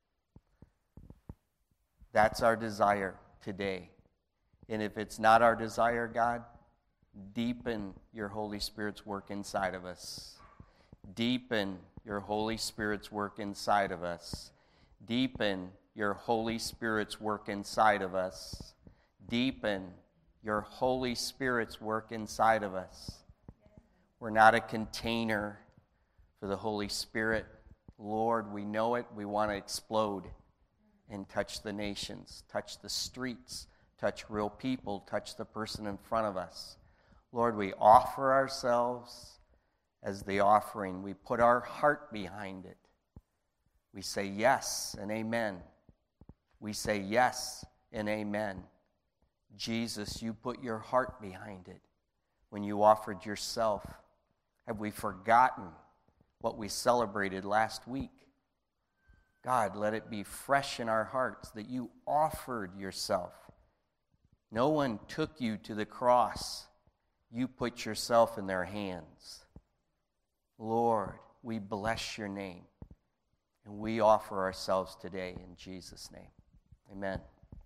That's our desire today. And if it's not our desire, God, deepen your Holy Spirit's work inside of us. Deepen your Holy Spirit's work inside of us. Deepen your Holy Spirit's work inside of us. Deepen your Holy Spirit's work inside of us. We're not a container for the Holy Spirit. Lord, we know it. We want to explode and touch the nations, touch the streets, touch real people, touch the person in front of us. Lord, we offer ourselves as the offering. We put our heart behind it. We say yes and amen. We say yes and amen. Jesus, you put your heart behind it when you offered yourself. Have we forgotten what we celebrated last week? God, let it be fresh in our hearts that you offered yourself. No one took you to the cross. You put yourself in their hands. Lord, we bless your name, and we offer ourselves today in Jesus' name. Amen.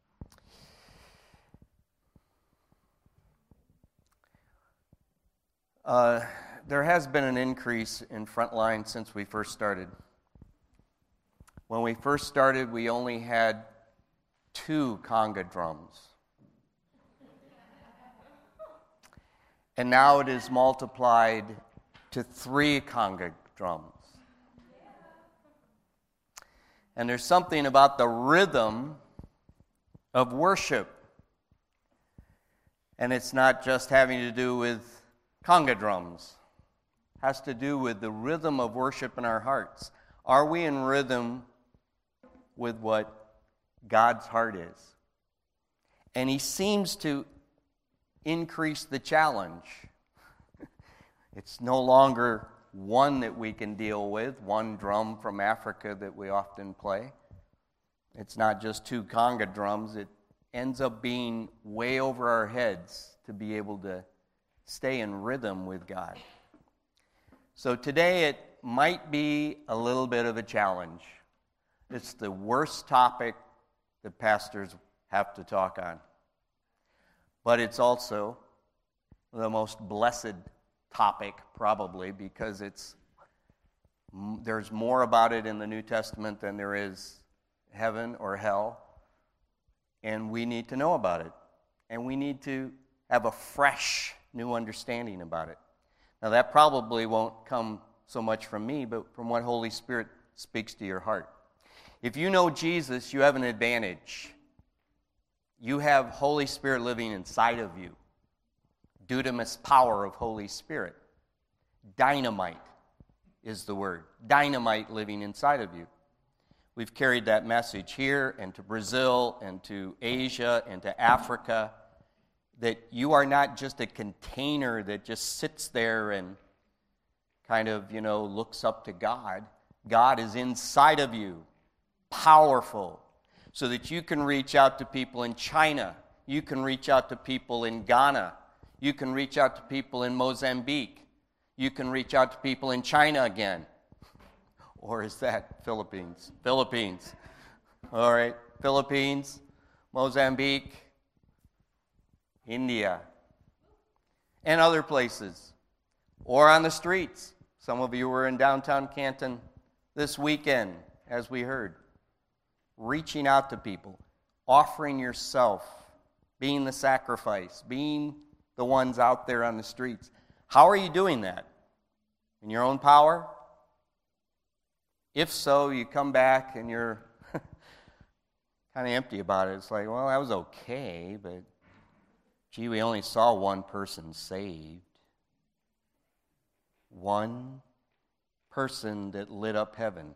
Uh, there has been an increase in Frontline since we first started. When we first started, we only had two conga drums. And now it is multiplied to three conga drums. And there's something about the rhythm of worship. And it's not just having to do with conga drums. It has to do with the rhythm of worship in our hearts. Are we in rhythm with what God's heart is? And he seems to increase the challenge. It's no longer one that we can deal with, one drum from Africa that we often play. It's not just two conga drums. It ends up being way over our heads to be able to stay in rhythm with God. So today it might be a little bit of a challenge. It's the worst topic that pastors have to talk on. But it's also the most blessed topic, probably, because it's there's more about it in the New Testament than there is heaven or hell. And we need to know about it. And we need to have a fresh, new understanding about it. Now, that probably won't come so much from me, but from what Holy Spirit speaks to your heart. If you know Jesus, you have an advantage. You have Holy Spirit living inside of you. Dunamis power of Holy Spirit. Dynamite is the word. Dynamite living inside of you. We've carried that message here and to Brazil and to Asia and to Africa, that you are not just a container that just sits there and kind of, you know, looks up to God. God is inside of you, powerful, so that you can reach out to people in China. You can reach out to people in Ghana. You can reach out to people in Mozambique. You can reach out to people in China again. Or is that Philippines? Philippines. All right, Philippines, Mozambique, India, and other places. Or on the streets. Some of you were in downtown Canton this weekend, as we heard. Reaching out to people, offering yourself, being the sacrifice, being the ones out there on the streets. How are you doing that? In your own power? If so, you come back and you're kind of empty about it. It's like, well, that was okay, but gee, we only saw one person saved. One person that lit up heaven.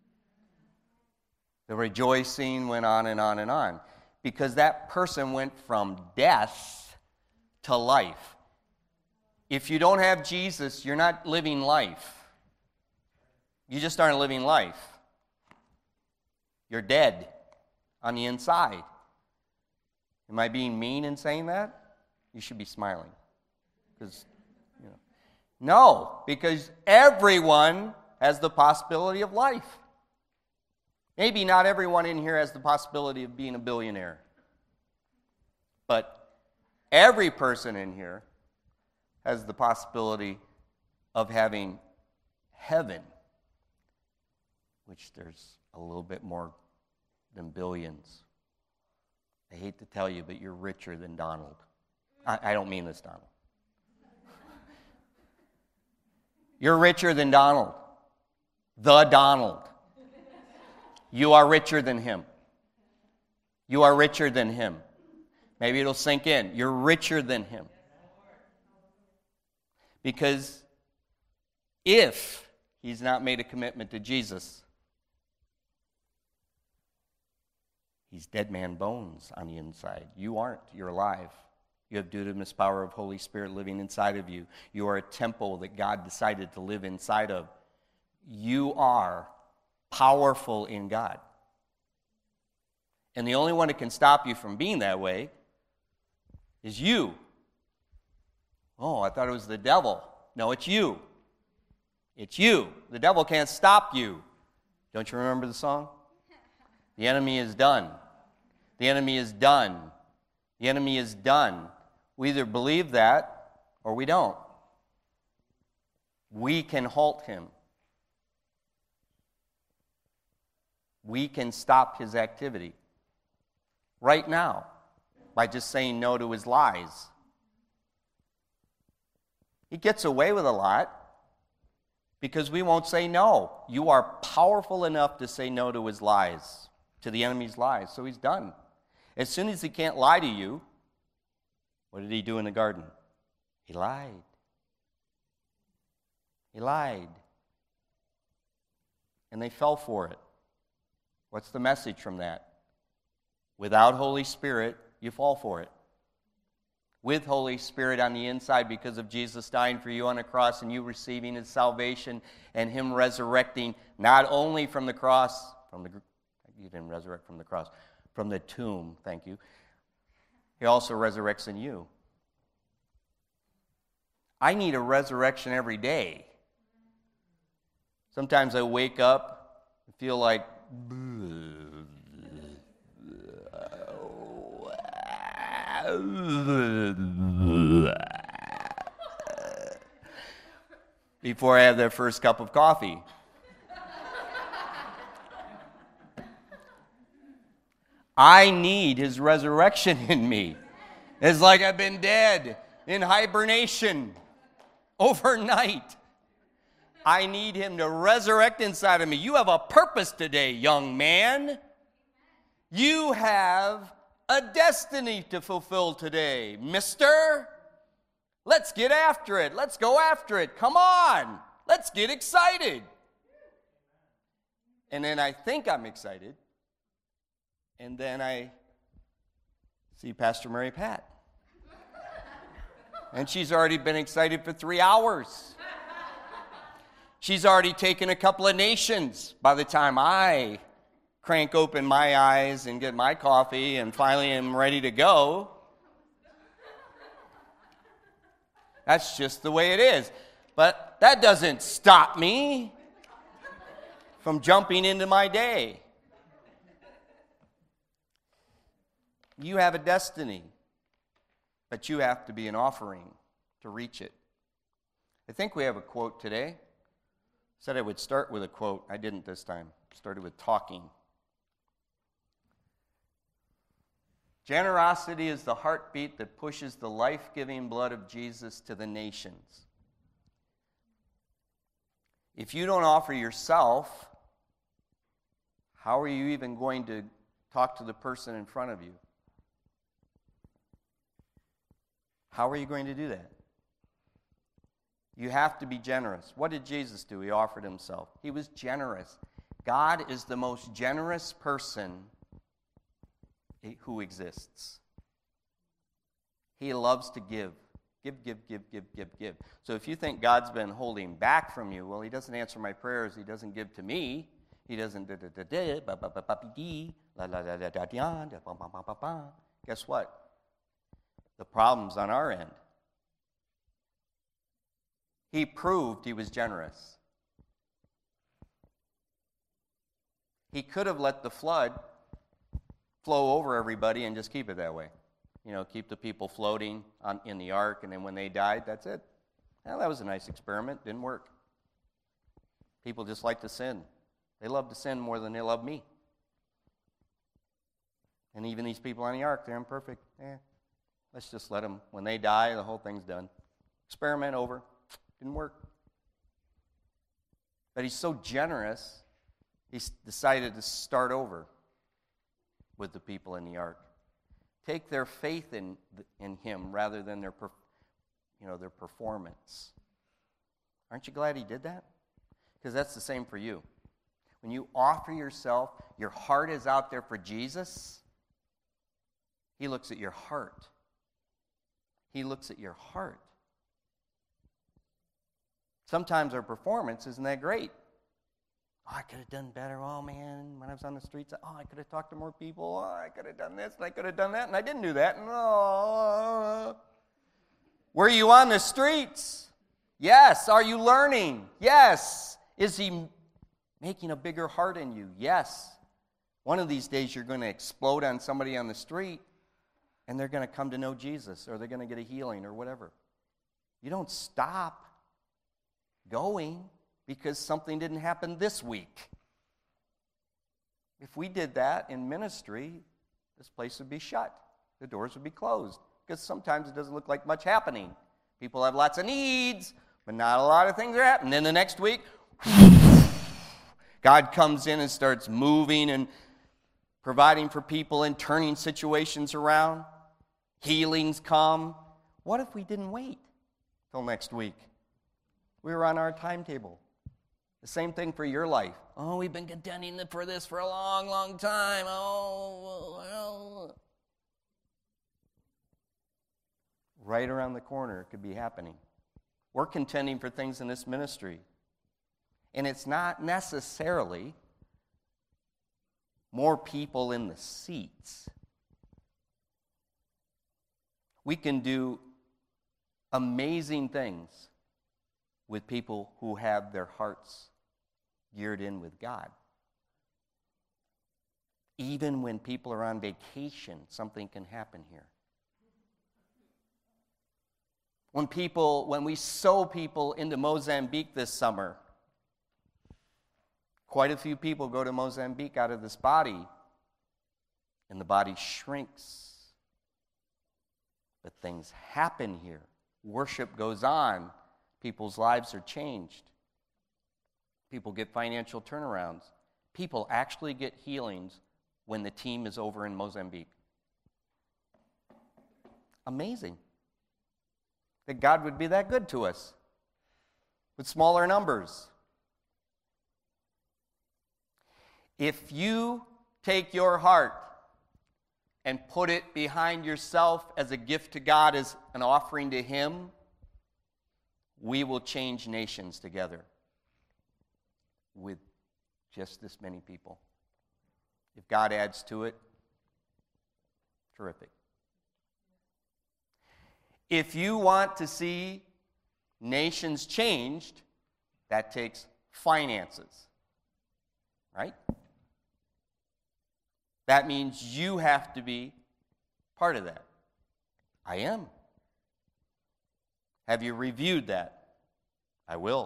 The rejoicing went on and on and on, because that person went from death to life. If you don't have Jesus, you're not living life. You just aren't living life. You're dead on the inside. Am I being mean in saying that? You should be smiling. Because, you know. No, because everyone has the possibility of life. Maybe not everyone in here has the possibility of being a billionaire. But every person in here has the possibility of having heaven, which there's a little bit more than billions. I hate to tell you, but you're richer than Donald. I, I don't mean this, Donald. You're richer than Donald. The Donald. You are richer than him. You are richer than him. Maybe it'll sink in. You're richer than him. Because if he's not made a commitment to Jesus, he's dead man bones on the inside. You aren't. You're alive. You have dunamis power of Holy Spirit living inside of you. You are a temple that God decided to live inside of. You are powerful in God. And the only one that can stop you from being that way is you. Oh, I thought it was the devil. No, it's you. It's you. The devil can't stop you. Don't you remember the song? The enemy is done. The enemy is done. The enemy is done. We either believe that or we don't. We can halt him. We can stop his activity right now by just saying no to his lies. He gets away with a lot because we won't say no. You are powerful enough to say no to his lies, to the enemy's lies, so he's done. As soon as he can't lie to you, what did he do in the garden? He lied. He lied. And they fell for it. What's the message from that? Without Holy Spirit, you fall for it. With Holy Spirit on the inside because of Jesus dying for you on the cross and you receiving his salvation and him resurrecting not only from the cross, from the he didn't resurrect from the cross, from the tomb, thank you. He also resurrects in you. I need a resurrection every day. Sometimes I wake up and feel like before I have that first cup of coffee. I need his resurrection in me. It's like I've been dead in hibernation overnight. I need him to resurrect inside of me. You have a purpose today, young man. You have a destiny to fulfill today, mister. Let's get after it. Let's go after it. Come on. Let's get excited. And then I think I'm excited. And then I see Pastor Mary Pat. And she's already been excited for three hours. She's already taken a couple of nations by the time I crank open my eyes and get my coffee and finally am ready to go. That's just the way it is. But that doesn't stop me from jumping into my day. You have a destiny, but you have to be an offering to reach it. I think we have a quote today. I said I would start with a quote. I didn't this time. I started with talking. Generosity is the heartbeat that pushes the life-giving blood of Jesus to the nations. If you don't offer yourself, how are you even going to talk to the person in front of you? How are you going to do that? You have to be generous. What did Jesus do? He offered himself. He was generous. God is the most generous person who exists. He loves to give. Give, give, give, give, give, give. So if you think God's been holding back from you, well, he doesn't answer my prayers. He doesn't give to me. He doesn't da da da da ba ba ba ba dee la la da da da da ba ba ba ba ba. Guess what? The problem's on our end. He proved he was generous. He could have let the flood flow over everybody and just keep it that way. You know, keep the people floating on, in the ark, and then when they died, that's it. Well, that was a nice experiment. Didn't work. People just like to sin. They love to sin more than they love me. And even these people on the ark, they're imperfect. Eh, let's just let them. When they die, the whole thing's done. Experiment over. Didn't work. But he's so generous, he decided to start over with the people in the ark. Take their faith in in him rather than their, you know, their performance. Aren't you glad he did that? Because that's the same for you. When you offer yourself, your heart is out there for Jesus. He looks at your heart. He looks at your heart. Sometimes our performance isn't that great. Oh, I could have done better. Oh, man, when I was on the streets, oh, I could have talked to more people. Oh, I could have done this, and I could have done that, and I didn't do that. And, oh. Were you on the streets? Yes. Are you learning? Yes. Is he making a bigger heart in you? Yes. One of these days you're going to explode on somebody on the street, and they're going to come to know Jesus, or they're going to get a healing, or whatever. You don't stop going because something didn't happen this week. If we did that in ministry, this place would be shut. The doors would be closed because sometimes it doesn't look like much happening. People have lots of needs, but not a lot of things are happening. Then the next week, God comes in and starts moving and providing for people and turning situations around. Healings come. What if we didn't wait till next week? We were on our timetable. The same thing for your life. Oh, we've been contending for this for a long, long time. Oh, well. Right around the corner, it could be happening. We're contending for things in this ministry. And it's not necessarily more people in the seats. We can do amazing things with people who have their hearts geared in with God. Even when people are on vacation, something can happen here. When people, when we sow people into Mozambique this summer, quite a few people go to Mozambique out of this body, and the body shrinks. But things happen here. Worship goes on. People's lives are changed. People get financial turnarounds. People actually get healings when the team is over in Mozambique. Amazing that God would be that good to us with smaller numbers. If you take your heart and put it behind yourself as a gift to God, as an offering to Him, we will change nations together with just this many people. If God adds to it, terrific. If you want to see nations changed, that takes finances, right? That means you have to be part of that. I am. Have you reviewed that? I will.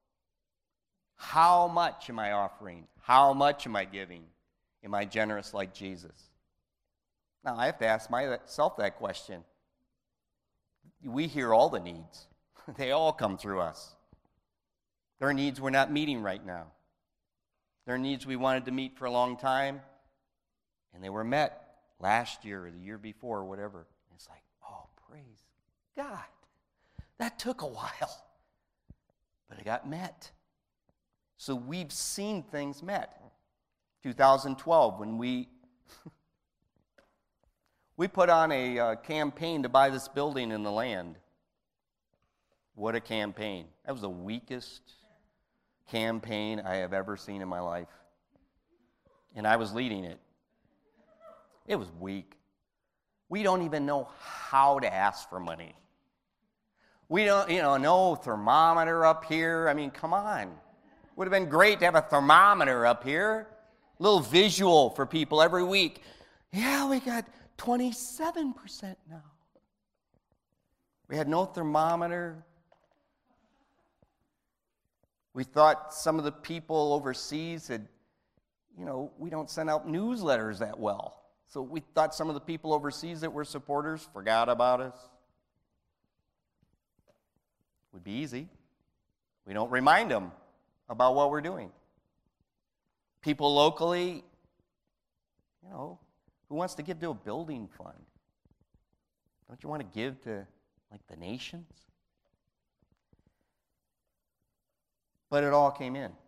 How much am I offering? How much am I giving? Am I generous like Jesus? Now, I have to ask myself that question. We hear all the needs. They all come through us. There are needs we're not meeting right now. There are needs we wanted to meet for a long time, and they were met last year or the year before or whatever. It's like, oh, praise God. That took a while, but it got met. So we've seen things met. two thousand twelve, when we we put on a uh, campaign to buy this building and the land. What a campaign. That was the weakest campaign I have ever seen in my life. And I was leading it. It was weak. We don't even know how to ask for money. We don't, you know, no thermometer up here. I mean, come on. Would have been great to have a thermometer up here. A little visual for people every week. Yeah, we got twenty-seven percent now. We had no thermometer. We thought some of the people overseas had, you know, we don't send out newsletters that well. So we thought some of the people overseas that were supporters forgot about us. Would be easy. We don't remind them about what we're doing. People locally, you know, who wants to give to a building fund? Don't you want to give to, like, the nations? But it all came in.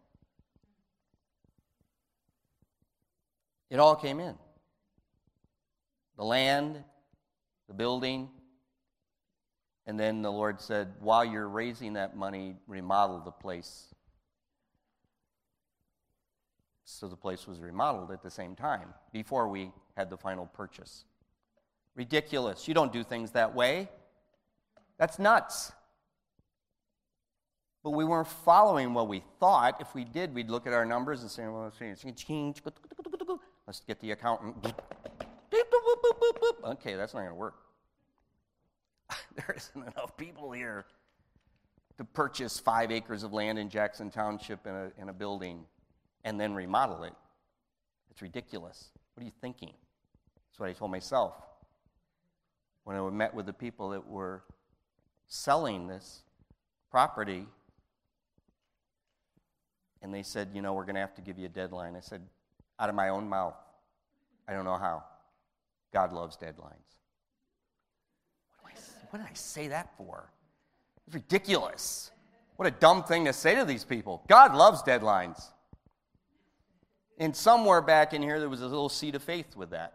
It all came in. The land, the building, and then the Lord said, while you're raising that money, remodel the place. So the place was remodeled at the same time, before we had the final purchase. Ridiculous. You don't do things that way. That's nuts. But we weren't following what we thought. If we did, we'd look at our numbers and say, well, let's see. Let's get the accountant. Okay, that's not going to work. There isn't enough people here to purchase five acres of land in Jackson Township in a, in a building and then remodel it. It's ridiculous. What are you thinking? That's what I told myself when I met with the people that were selling this property. And they said, you know, we're going to have to give you a deadline. I said, out of my own mouth, I don't know how. God loves deadlines. What, I, what did I say that for? It's ridiculous. What a dumb thing to say to these people. God loves deadlines. And somewhere back in here, there was a little seed of faith with that.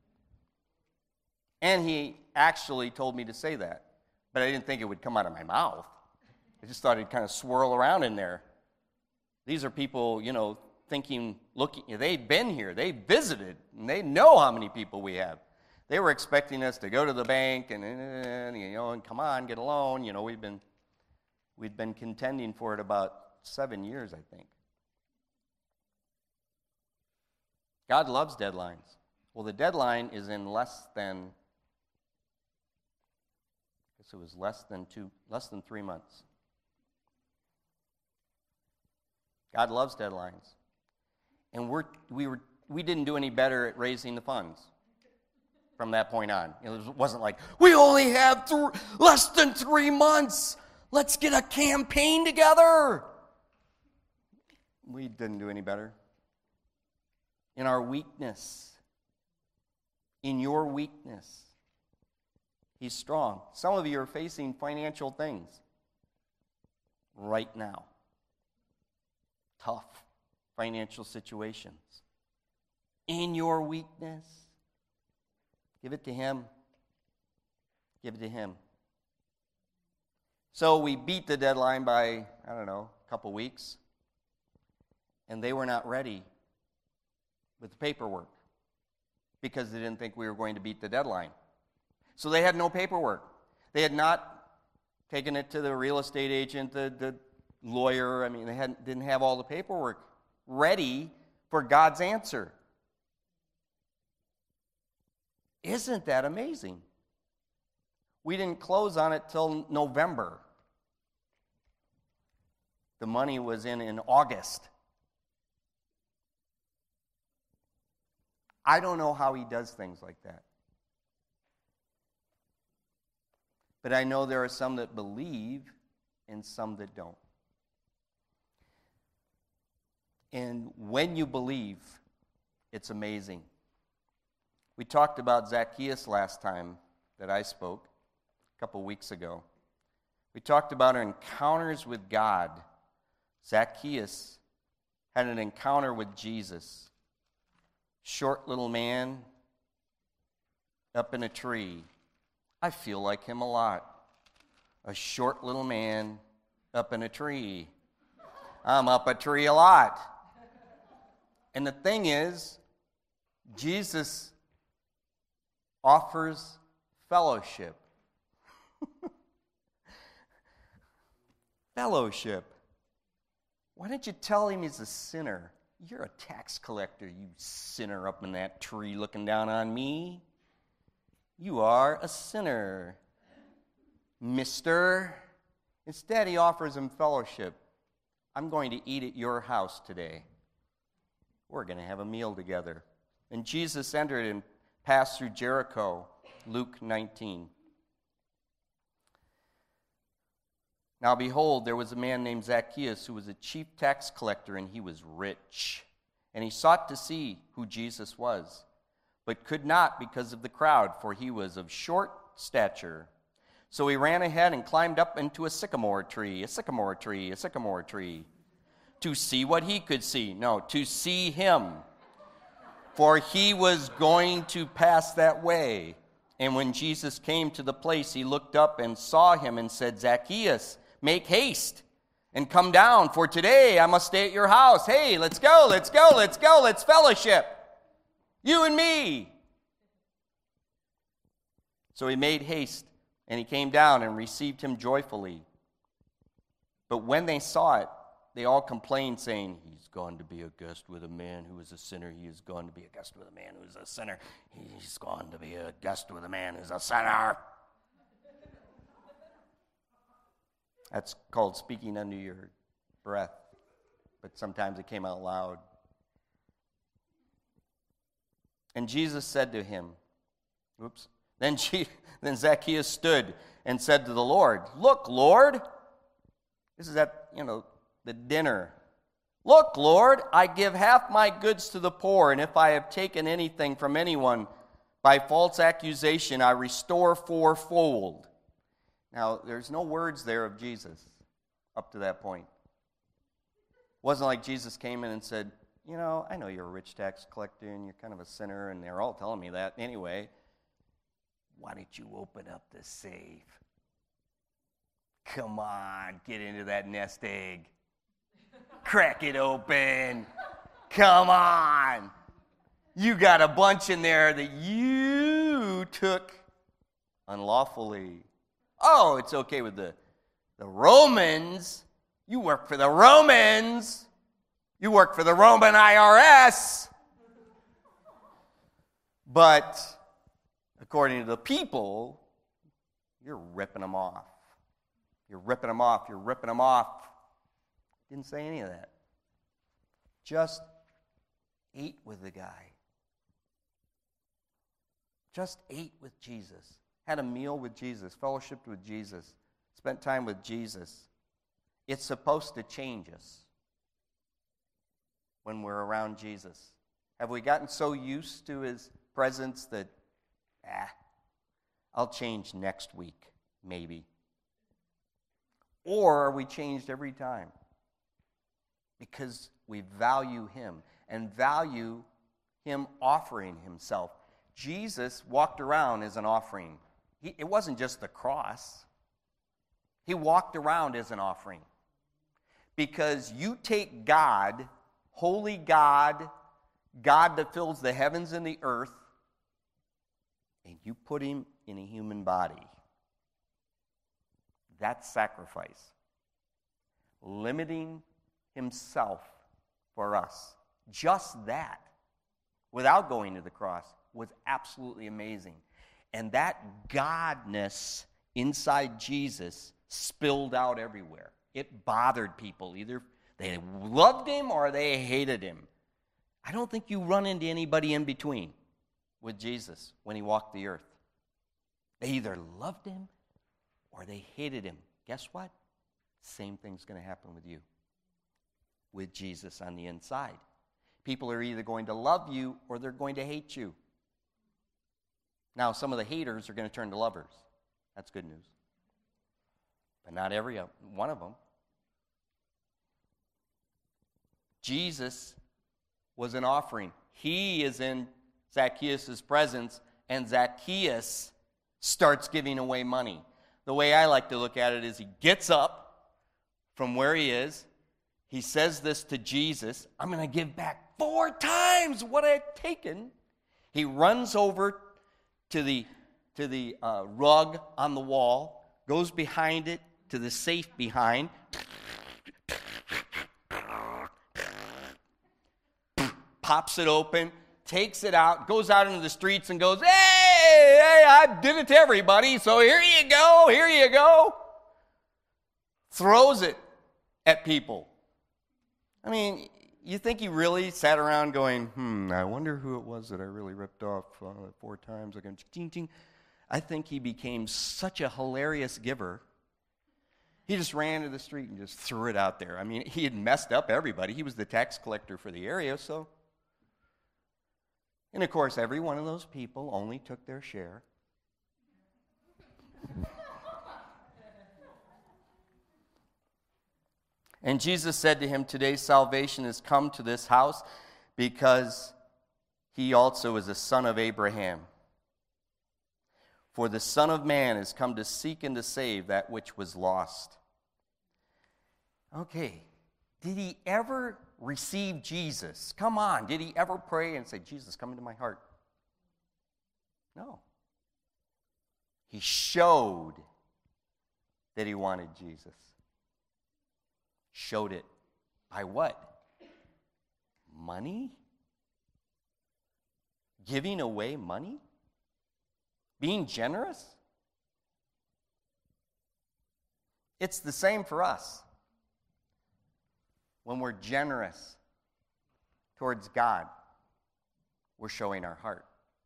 And he actually told me to say that. But I didn't think it would come out of my mouth. I just thought it'd kind of swirl around in there. These are people, you know, thinking, looking, they've been here, they visited, and they know how many people we have. They were expecting us to go to the bank and, and you know, and come on, get a loan. You know, we've been, we'd been contending for it about seven years, I think. God loves deadlines. Well, the deadline is in less than, I guess it was less than two, less than three months. God loves deadlines. And we're, we, were, we didn't do any better at raising the funds. from that point on. You know, it wasn't like, we only have th- less than three months. Let's get a campaign together. We didn't do any better. In our weakness, in your weakness, He's strong. Some of you are facing financial things right now. Tough financial situations. In your weakness, give it to Him. Give it to Him. So we beat the deadline by, I don't know, a couple weeks. And they were not ready with the paperwork because they didn't think we were going to beat the deadline. So they had no paperwork. They had not taken it to the real estate agent, the, the lawyer. I mean, they hadn't, didn't have all the paperwork ready for God's answer. Isn't that amazing? We didn't close on it till November. The money was in in August. I don't know how He does things like that. But I know there are some that believe and some that don't. And when you believe, it's amazing. We talked about Zacchaeus last time that I spoke, a couple weeks ago. We talked about our encounters with God. Zacchaeus had an encounter with Jesus. Short little man up in a tree. I feel like him a lot. A short little man up in a tree. I'm up a tree a lot. And the thing is, Jesus offers fellowship. Fellowship. Why don't you tell him he's a sinner? You're a tax collector, you sinner up in that tree looking down on me. You are a sinner, mister. Instead, he offers him fellowship. I'm going to eat at your house today. We're going to have a meal together. And Jesus entered and passed through Jericho, Luke nineteen. Now behold, there was a man named Zacchaeus who was a chief tax collector, and he was rich. And he sought to see who Jesus was, but could not because of the crowd, for he was of short stature. So he ran ahead and climbed up into a sycamore tree, a sycamore tree, a sycamore tree, to see what he could see. No, to see him, for he was going to pass that way. And when Jesus came to the place, he looked up and saw him and said, Zacchaeus, make haste and come down, for today I must stay at your house. Hey, let's go, let's go, let's go, let's fellowship. You and me. So he made haste, and he came down and received him joyfully. But when they saw it, they all complained, saying, he's gone to be a guest with a man who is a sinner. He is gone to be a guest with a man who is a sinner. He's gone to be a guest with a man who's a sinner. That's called speaking under your breath, but sometimes it came out loud. And Jesus said to him, oops, then, she, then Zacchaeus stood and said to the Lord, look, Lord, this is at, you know, the dinner. Look, Lord, I give half my goods to the poor, and if I have taken anything from anyone by false accusation, I restore fourfold. Now, there's no words there of Jesus up to that point. It wasn't like Jesus came in and said, you know, I know you're a rich tax collector and you're kind of a sinner, and they're all telling me that anyway. Why don't you open up the safe? Come on, get into that nest egg. Crack it open. Come on. You got a bunch in there that you took unlawfully. Oh, it's okay with the, the Romans. You work for the Romans. You work for the Roman I R S. But according to the people, you're ripping them off. You're ripping them off. You're ripping them off. Didn't say any of that. Just ate with the guy. just ate with Jesus, had a meal with Jesus, fellowshiped with Jesus, spent time with Jesus. It's supposed to change us when we're around Jesus. Have we gotten so used to his presence that, ah, I'll change next week, maybe? Or are we changed every time? Because we value him and value him offering himself. Jesus walked around as an offering. He, it wasn't just the cross. He walked around as an offering. Because you take God, holy God, God that fills the heavens and the earth, and you put him in a human body. That's sacrifice. Limiting himself for us. Just that, without going to the cross, was absolutely amazing. And that godness inside Jesus spilled out everywhere. It bothered people. Either they loved him or they hated him. I don't think you run into anybody in between with Jesus when he walked the earth. They either loved him or they hated him. Guess what? Same thing's going to happen with you. With Jesus on the inside. People are either going to love you or they're going to hate you. Now, some of the haters are going to turn to lovers. That's good news. But not every one of them. Jesus was an offering. He is in Zacchaeus' presence, and Zacchaeus starts giving away money. The way I like to look at it is he gets up from where he is. He says this to Jesus, I'm going to give back four times what I've taken. He runs over to the, to the uh, rug on the wall, goes behind it to the safe behind, pops it open, takes it out, goes out into the streets and goes, hey, hey, I did it to everybody, so here you go, here you go. Throws it at people. I mean, you think he really sat around going, hmm, I wonder who it was that I really ripped off uh, four times. I think he became such a hilarious giver. He just ran to the street and just threw it out there. I mean, he had messed up everybody. He was the tax collector for the area, so. And of course, every one of those people only took their share. And Jesus said to him, today salvation has come to this house because he also is a son of Abraham. For the Son of Man has come to seek and to save that which was lost. Okay, did he ever receive Jesus? Come on, did he ever pray and say, Jesus, come into my heart? No. He showed that he wanted Jesus. Showed it by what? Money? Giving away money? Being generous? It's the same for us. When we're generous towards God, we're showing our heart.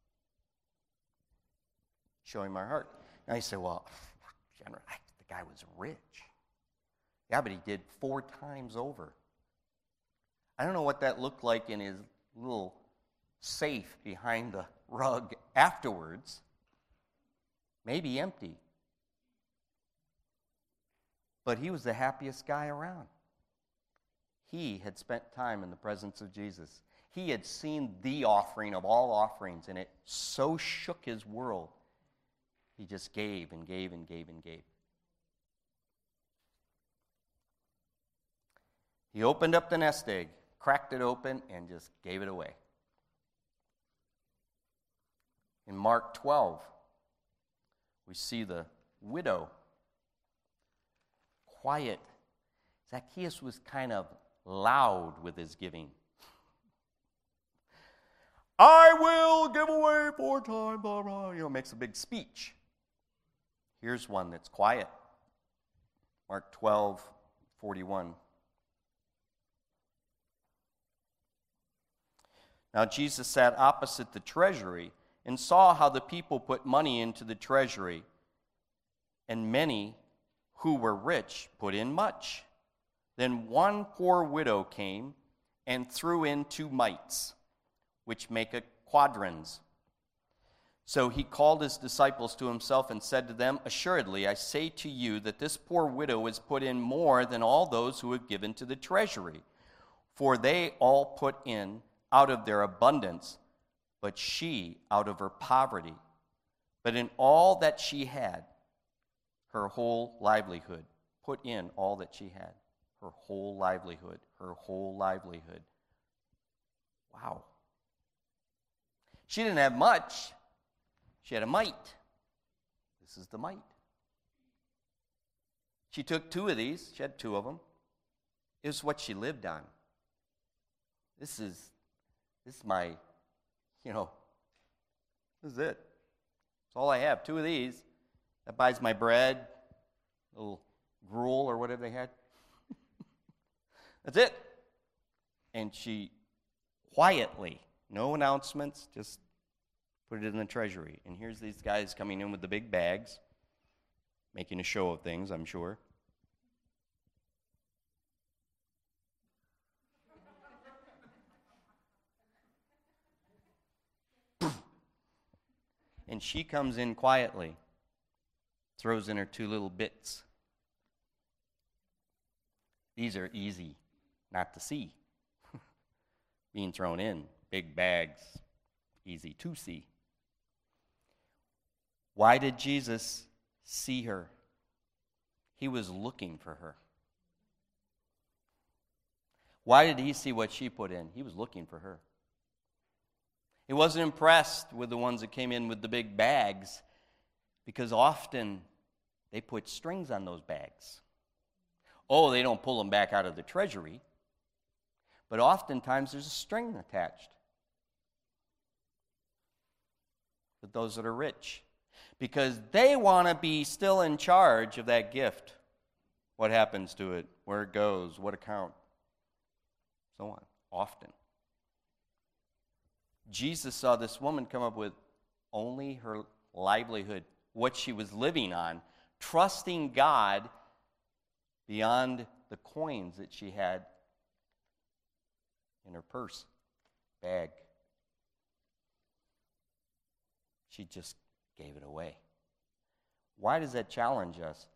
Showing our heart. Now you say, well, generous. The guy was rich. Yeah, but he did four times over. I don't know what that looked like in his little safe behind the rug afterwards. Maybe empty. But he was the happiest guy around. He had spent time in the presence of Jesus. He had seen the offering of all offerings, and it so shook his world. He just gave and gave and gave and gave. He opened up the nest egg, cracked it open, and just gave it away. In Mark twelve, we see the widow, quiet. Zacchaeus was kind of loud with his giving. I will give away four times, blah, blah, you know, makes a big speech. Here's one that's quiet. Mark twelve, forty-one. Now Jesus sat opposite the treasury, and saw how the people put money into the treasury, and many who were rich put in much. Then one poor widow came and threw in two mites, which make a quadrans. So he called his disciples to himself and said to them, Assuredly, I say to you that this poor widow has put in more than all those who have given to the treasury. For they all put in out of their abundance, but she out of her poverty. But in all that she had, her whole livelihood, put in all that she had. Her whole livelihood, her whole livelihood. Wow. She didn't have much. She had a mite. This is the mite. She took two of these. She had two of them. It was what she lived on. This is, this is my, you know, this is it. That's all I have. Two of these. That buys my bread, a little gruel or whatever they had. That's it. And she quietly, no announcements, just put it in the treasury. And here's these guys coming in with the big bags, making a show of things, I'm sure. And she comes in quietly, throws in her two little bits. These are easy not to see. Being thrown in, big bags, easy to see. Why did Jesus see her? He was looking for her. Why did he see what she put in? He was looking for her. He wasn't impressed with the ones that came in with the big bags, because often they put strings on those bags. Oh, they don't pull them back out of the treasury, but oftentimes there's a string attached. But those that are rich, because they want to be still in charge of that gift. What happens to it, where it goes, what account, so on, often. Jesus saw this woman come up with only her livelihood, what she was living on, trusting God beyond the coins that she had in her purse, bag. She just gave it away. Why does that challenge us?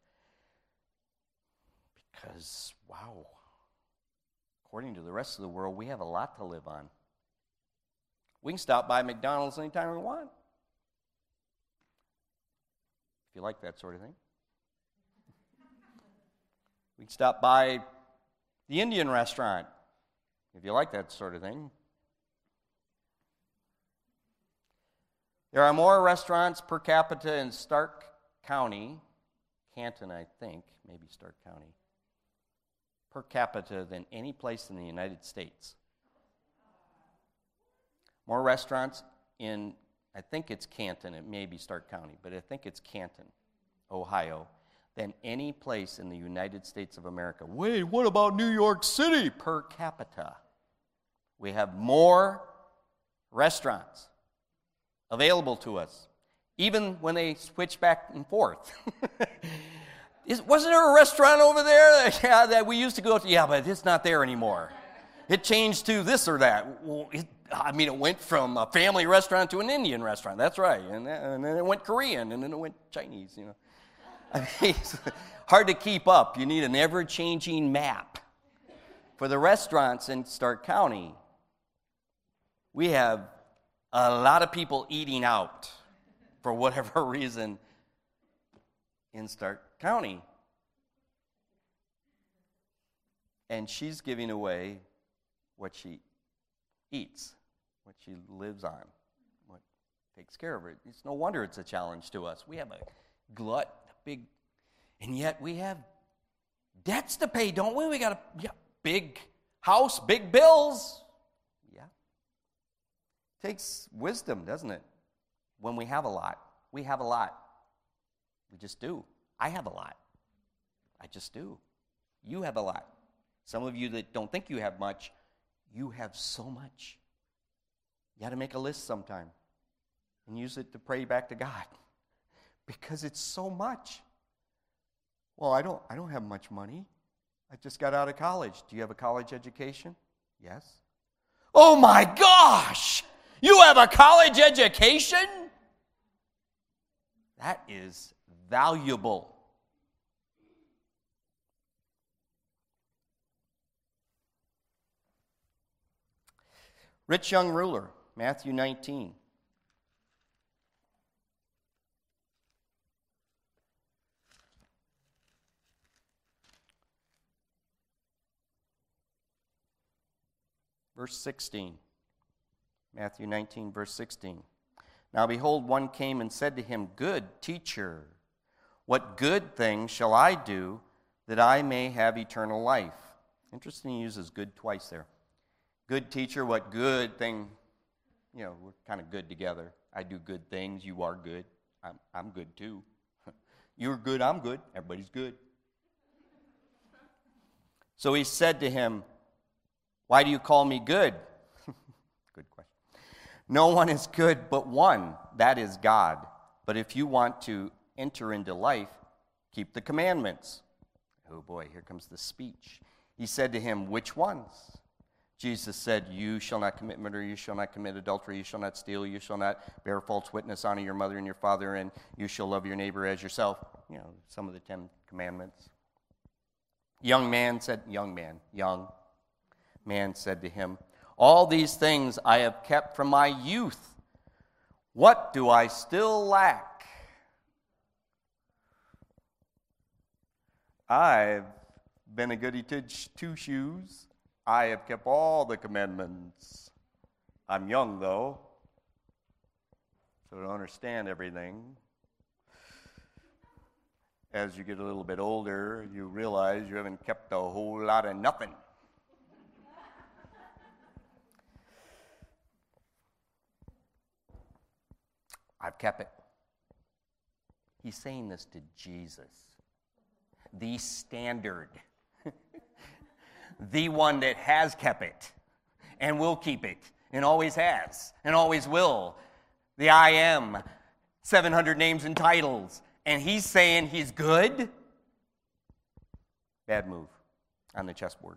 Because, wow, according to the rest of the world, we have a lot to live on. We can stop by McDonald's anytime we want, if you like that sort of thing. We can stop by the Indian restaurant, if you like that sort of thing. There are more restaurants per capita in Stark County, Canton, I think, maybe Stark County, per capita than any place in the United States. More restaurants in, I think it's Canton, it may be Stark County, but I think it's Canton, Ohio, than any place in the United States of America. Wait, what about New York City per capita? We have more restaurants available to us, even when they switch back and forth. Is, wasn't there a restaurant over there that, yeah, that we used to go to? Yeah, but it's not there anymore. It changed to this or that. Well, it, I mean, it went from a family restaurant to an Indian restaurant. That's right. And, that, and then it went Korean, and then it went Chinese, you know. I mean, it's hard to keep up. You need an ever-changing map. For the restaurants in Stark County, we have a lot of people eating out for whatever reason in Stark County. And she's giving away what she eats, what she lives on, what takes care of her. It's no wonder it's a challenge to us. We have a glut, a big, and yet we have debts to pay, don't we? We got a yeah, big house, big bills. Yeah. Takes wisdom, doesn't it? When we have a lot. We have a lot. We just do. I have a lot. I just do. You have a lot. Some of you that don't think you have much, you have so much. You got to make a list sometime. and use it to pray back to God because it's so much. Well, I don't I don't have much money. I just got out of college. Do you have a college education? Yes. Oh my gosh! You have a college education? That is valuable. Rich young ruler, Matthew nineteen. Verse sixteen. Matthew nineteen, verse sixteen. Now behold, one came and said to him, Good teacher, what good thing shall I do that I may have eternal life? Interesting, he uses good twice there. Good teacher, what good thing, you know, we're kind of good together. I do good things, you are good. I'm, I'm good too. You're good, I'm good. Everybody's good. So he said to him, Why do you call me good? Good question. No one is good but one, that is God. But if you want to enter into life, keep the commandments. Oh boy, here comes the speech. He said to him, Which ones? Jesus said, You shall not commit murder, you shall not commit adultery, you shall not steal, you shall not bear false witness, honor your mother and your father, and you shall love your neighbor as yourself. You know, some of the Ten Commandments. Young man said, young man, young man said to him, All these things I have kept from my youth. What do I still lack? I've been a goody two-shoes. I have kept all the commandments. I'm young, though, so I don't understand everything. As you get a little bit older, you realize you haven't kept a whole lot of nothing. I've kept it. He's saying this to Jesus, the standard, the one that has kept it and will keep it and always has and always will. The I am, seven hundred names and titles. And he's saying he's good? Bad move on the chessboard.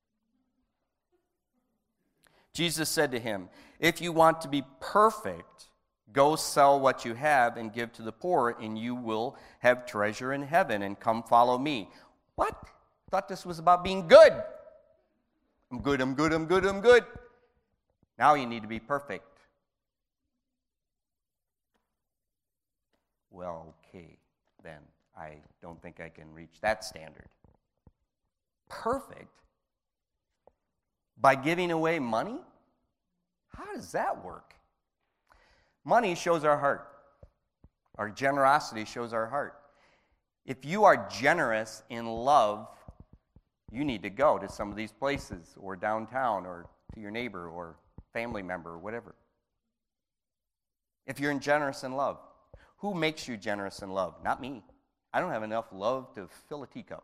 Jesus said to him, If you want to be perfect, go sell what you have and give to the poor, and you will have treasure in heaven, and come follow me. What? Thought this was about being good. I'm good, I'm good, I'm good, I'm good. Now you need to be perfect. Well, okay, then I don't think I can reach that standard. Perfect? By giving away money? How does that work? Money shows our heart. Our generosity shows our heart. If you are generous in love, you need to go to some of these places, or downtown, or to your neighbor, or family member, or whatever. If you're generous in love, who makes you generous in love? Not me. I don't have enough love to fill a teacup.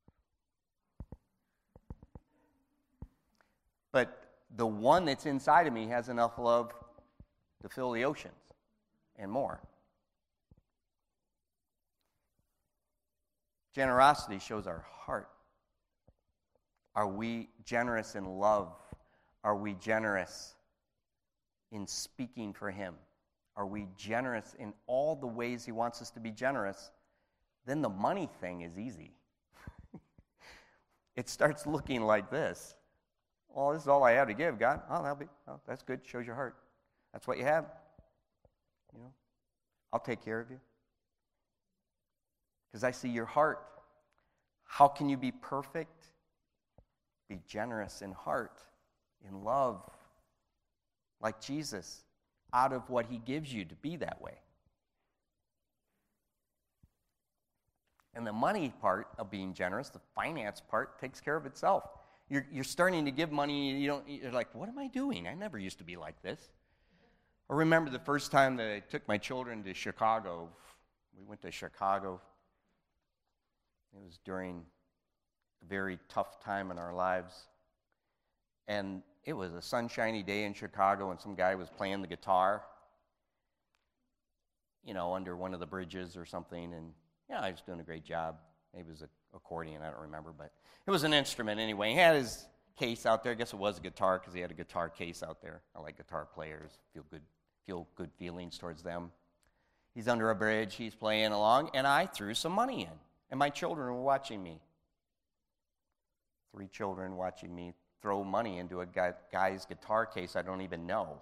But the one that's inside of me has enough love to fill the oceans and more. Generosity shows our heart. Are we generous in love? Are we generous in speaking for Him? Are we generous in all the ways He wants us to be generous? Then the money thing is easy. It starts looking like this. Well, this is all I have to give, God. Oh, that'll be, oh, that's good. Shows your heart. That's what you have. You know, I'll take care of you. Because I see your heart. How can you be perfect? Be generous in heart, in love, like Jesus, out of what He gives you to be that way. And the money part of being generous, the finance part, takes care of itself. You're, you're starting to give money, you don't, you're like, what am I doing? I never used to be like this. I remember the first time that I took my children to Chicago. We went to Chicago. It was during a very tough time in our lives. And it was a sunshiny day in Chicago, and some guy was playing the guitar. you know, under one of the bridges or something, and yeah, I was doing a great job. Maybe it was an accordion, I don't remember, but it was an instrument anyway. He had his case out there. I guess it was a guitar because he had a guitar case out there. I like guitar players. Feel good, feel good feelings towards them. He's under a bridge. He's playing along, and I threw some money in, and my children were watching me. Three children watching me throw money into a guy, guy's guitar case I don't even know.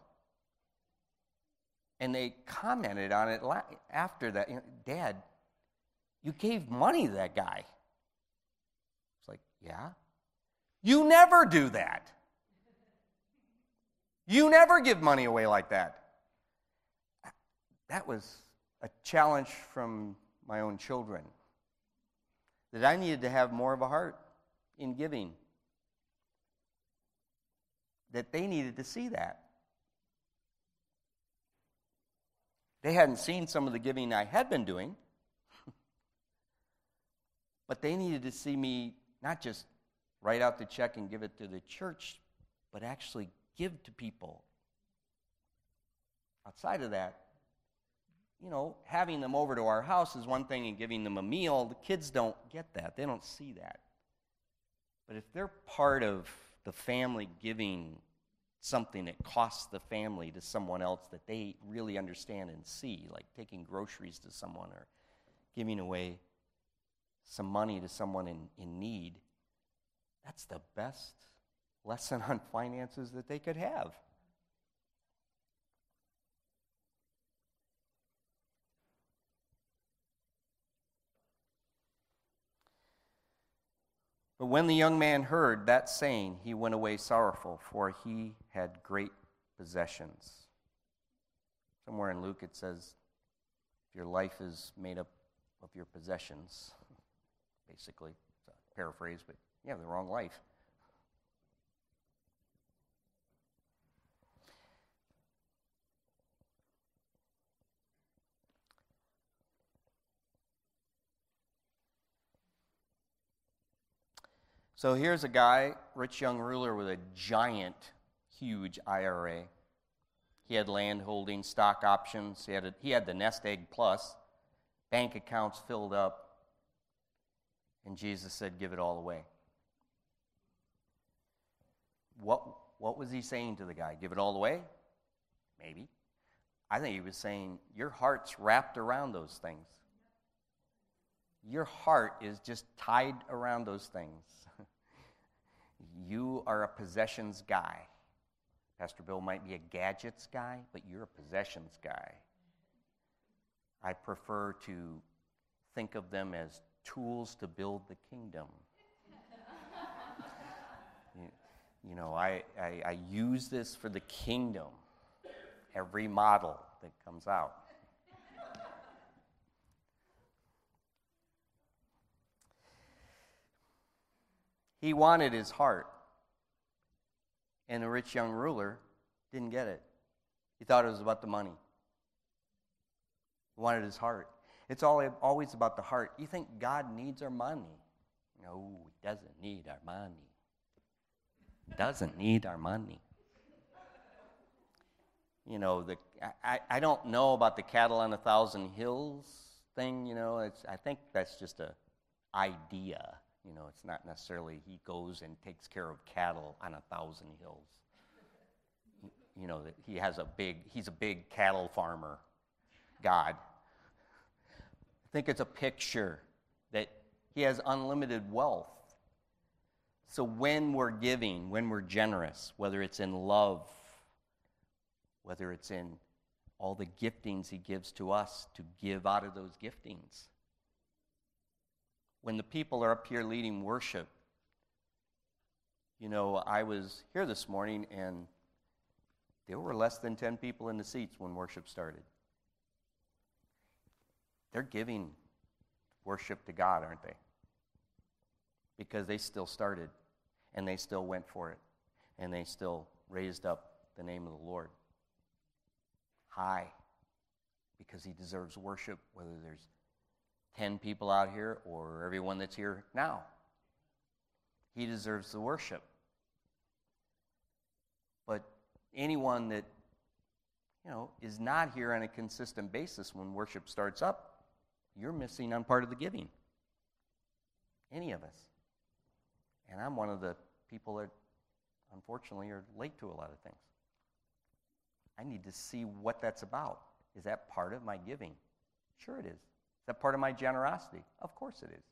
And they commented on it la- after that. You know, Dad, you gave money to that guy. It's like, yeah. You never do that. You never give money away like that. That was a challenge from my own children, that I needed to have more of a heart in giving, that they needed to see that. They hadn't seen some of the giving I had been doing, but they needed to see me not just write out the check and give it to the church, but actually give to people. Outside of that, you know, having them over to our house is one thing and giving them a meal. The kids don't get that. They don't see that. But if they're part of the family giving something that costs the family to someone else that they really understand and see, like taking groceries to someone or giving away some money to someone in, in need, that's the best lesson on finances that they could have. But when the young man heard that saying, he went away sorrowful, for he had great possessions. Somewhere in Luke it says, your life is made up of your possessions, basically. It's a paraphrase, but you have the wrong life. So here's a guy, rich young ruler with a giant, huge I R A. He had land holdings, stock options. He had, a, he had the nest egg plus, bank accounts filled up. And Jesus said, give it all away. What, what was he saying to the guy? Give it all away? Maybe. I think he was saying, your heart's wrapped around those things. Your heart is just tied around those things. You are a possessions guy. Pastor Bill might be a gadgets guy, but you're a possessions guy. I prefer to think of them as tools to build the kingdom. you, you know, I, I, I use this for the kingdom. Every model that comes out. He wanted his heart. And the rich young ruler didn't get it. He thought it was about the money. He wanted his heart. It's all, always about the heart. You think God needs our money? No, he doesn't need our money. He doesn't need our money. You know, the I, I don't know about the cattle on a thousand hills thing, you know. It's, I think that's just a idea. You know, it's not necessarily he goes and takes care of cattle on a thousand hills. You know, that he has a big, he's a big cattle farmer, God. I think it's a picture that he has unlimited wealth. So when we're giving, when we're generous, whether it's in love, whether it's in all the giftings he gives to us to give out of those giftings. When the people are up here leading worship, you know, I was here this morning and there were less than ten people in the seats when worship started. They're giving worship to God, aren't they? Because they still started and they still went for it and they still raised up the name of the Lord high because he deserves worship, whether there's ten people out here or everyone that's here now. He deserves the worship. But anyone that you know, is not here on a consistent basis when worship starts up, you're missing on part of the giving. Any of us. And I'm one of the people that, unfortunately, are late to a lot of things. I need to see what that's about. Is that part of my giving? Sure it is. Is that part of my generosity? Of course it is.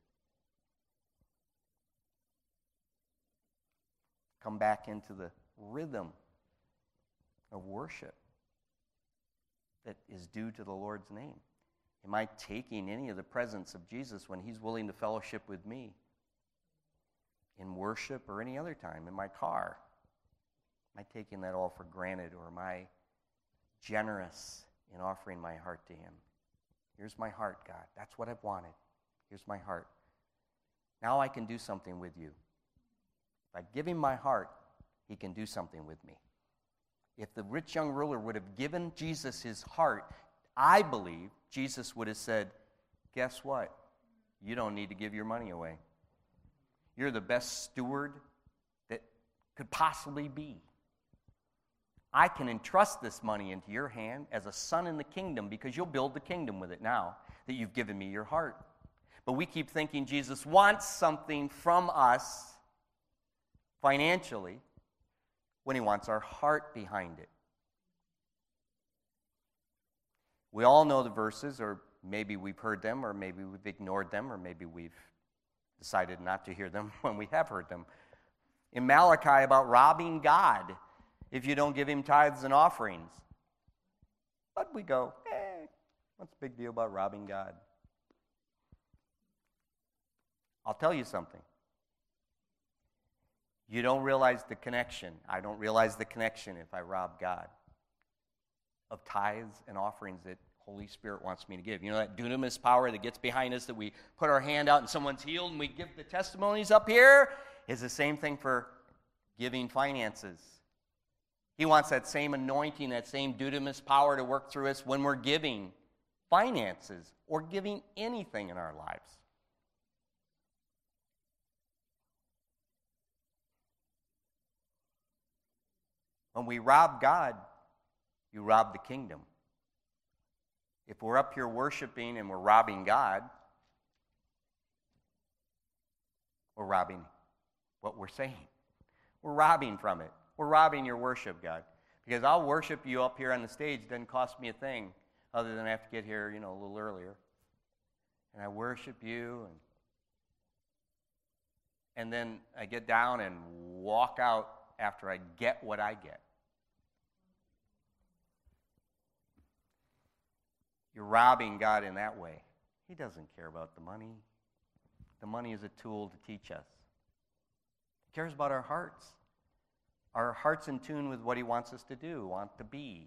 Come back into the rhythm of worship that is due to the Lord's name. Am I taking any of the presence of Jesus when he's willing to fellowship with me in worship or any other time in my car? Am I taking that all for granted, or am I generous in offering my heart to him? Here's my heart, God. That's what I've wanted. Here's my heart. Now I can do something with you. By giving my heart, he can do something with me. If the rich young ruler would have given Jesus his heart, I believe Jesus would have said, guess what? You don't need to give your money away. You're the best steward that could possibly be. I can entrust this money into your hand as a son in the kingdom, because you'll build the kingdom with it now that you've given me your heart. But we keep thinking Jesus wants something from us financially when he wants our heart behind it. We all know the verses, or maybe we've heard them, or maybe we've ignored them, or maybe we've decided not to hear them when we have heard them. In Malachi, about robbing God if you don't give him tithes and offerings. But we go, eh, what's the big deal about robbing God? I'll tell you something. You don't realize the connection. I don't realize the connection if I rob God of tithes and offerings that Holy Spirit wants me to give. You know that dunamis power that gets behind us, that we put our hand out and someone's healed and we give the testimonies up here, is the same thing for giving finances. He wants that same anointing, that same dunamis power to work through us when we're giving finances or giving anything in our lives. When we rob God, you rob the kingdom. If we're up here worshiping and we're robbing God, we're robbing what we're saying. We're robbing from it. We're robbing your worship, God. Because I'll worship you up here on the stage. It doesn't cost me a thing other than I have to get here, you know, a little earlier. And I worship you. And, and then I get down and walk out after I get what I get. You're robbing God in that way. He doesn't care about the money. The money is a tool to teach us. He cares about our hearts. Our hearts in tune with what he wants us to do, want to be.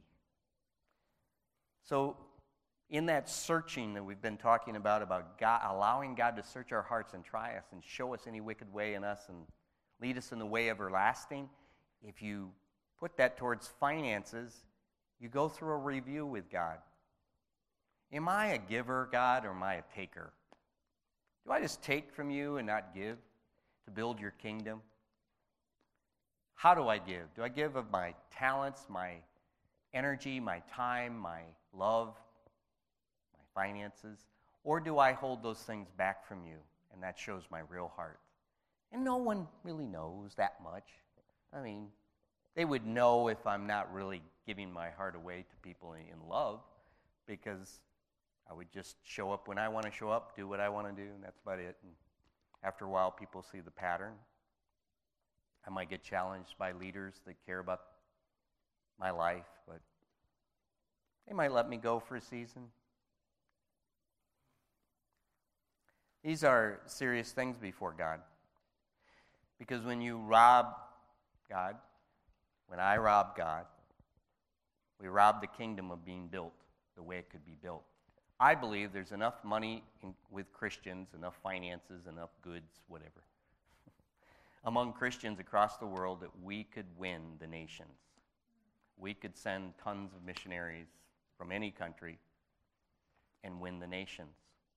So in that searching that we've been talking about, about God, allowing God to search our hearts and try us and show us any wicked way in us and lead us in the way everlasting, if you put that towards finances, you go through a review with God. Am I a giver, God, or am I a taker? Do I just take from you and not give to build your kingdom? How do I give? Do I give of my talents, my energy, my time, my love, my finances? Or do I hold those things back from you, and that shows my real heart? And no one really knows that much. I mean, they would know if I'm not really giving my heart away to people in love, because I would just show up when I want to show up, do what I want to do, and that's about it. And after a while, people see the pattern. I might get challenged by leaders that care about my life, but they might let me go for a season. These are serious things before God. Because when you rob God, when I rob God, we rob the kingdom of being built the way it could be built. I believe there's enough money in, with Christians, enough finances, enough goods, whatever, among Christians across the world that we could win the nations. We could send tons of missionaries from any country and win the nations.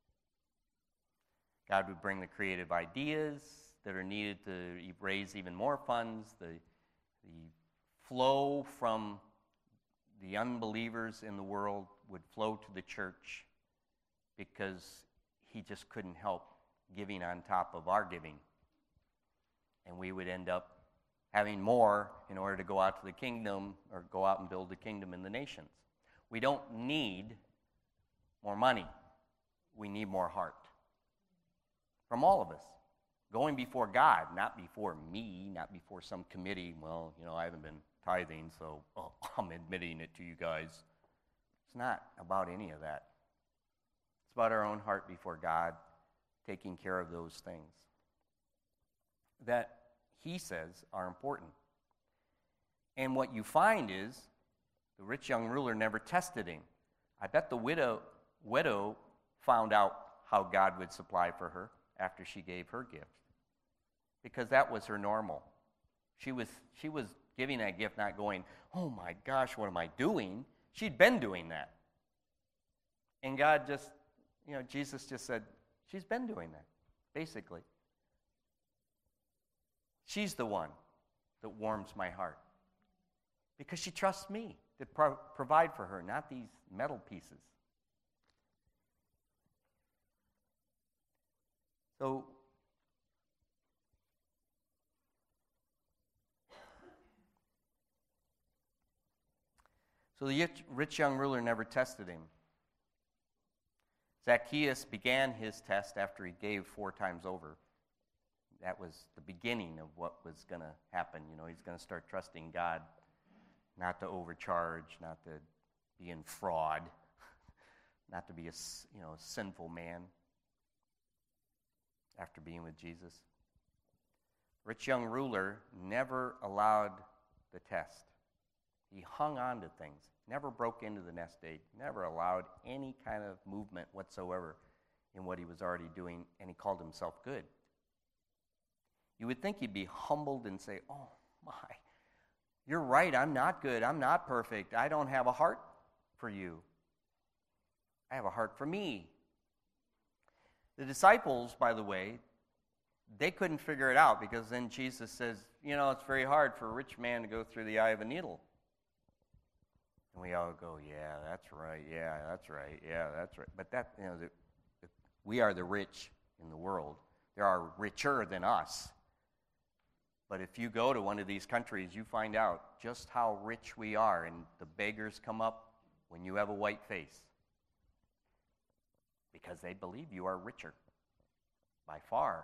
God would bring the creative ideas that are needed to raise even more funds, the, the flow from the unbelievers in the world would flow to the church because he just couldn't help giving on top of our giving. And we would end up having more in order to go out to the kingdom or go out and build the kingdom in the nations. We don't need more money. We need more heart. From all of us. Going before God, not before me, not before some committee. Well, you know, I haven't been tithing, so oh, I'm admitting it to you guys. It's not about any of that. It's about our own heart before God, taking care of those things that he says are important. And what you find is the rich young ruler never tested him. I bet the widow, widow found out how God would supply for her after she gave her gift, because that was her normal. She was, she was giving that gift, not going, oh my gosh, what am I doing? She'd been doing that. And God just, you know, Jesus just said, she's been doing that, basically. She's the one that warms my heart because she trusts me to pro- provide for her, not these metal pieces. So, so the rich young ruler never tested him. Zacchaeus began his test after he gave four times over. That was the beginning of what was going to happen. You know, he's going to start trusting God, not to overcharge, not to be in fraud, not to be a, you know, a sinful man after being with Jesus. Rich young ruler never allowed the test. He hung on to things, never broke into the nest egg, never allowed any kind of movement whatsoever in what he was already doing, and he called himself good. You would think he'd be humbled and say, oh my, you're right, I'm not good, I'm not perfect, I don't have a heart for you. I have a heart for me. The disciples, by the way, they couldn't figure it out because then Jesus says, you know, it's very hard for a rich man to go through the eye of a needle. And we all go, yeah, that's right, yeah, that's right, yeah, that's right. But that, you know, the, the, we are the rich in the world. There are richer than us. But if you go to one of these countries, you find out just how rich we are, and the beggars come up when you have a white face. Because they believe you are richer by far.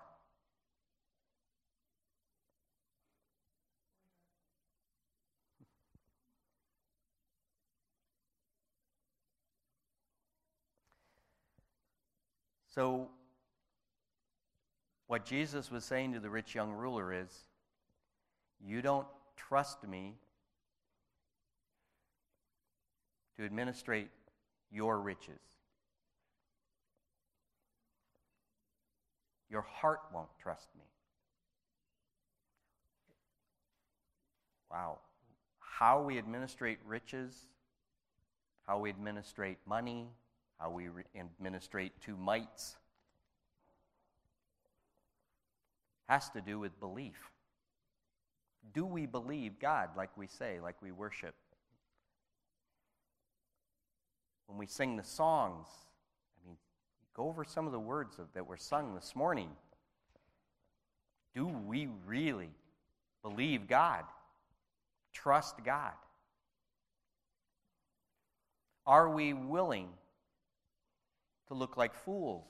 So, what Jesus was saying to the rich young ruler is, you don't trust me to administrate your riches. Your heart won't trust me. Wow. How we administrate riches, how we administrate money, how we re- administrate two mites, has to do with belief. Do we believe God like we say, like we worship? When we sing the songs, I mean, go over some of the words of, that were sung this morning. Do we really believe God? Trust God? Are we willing to look like fools?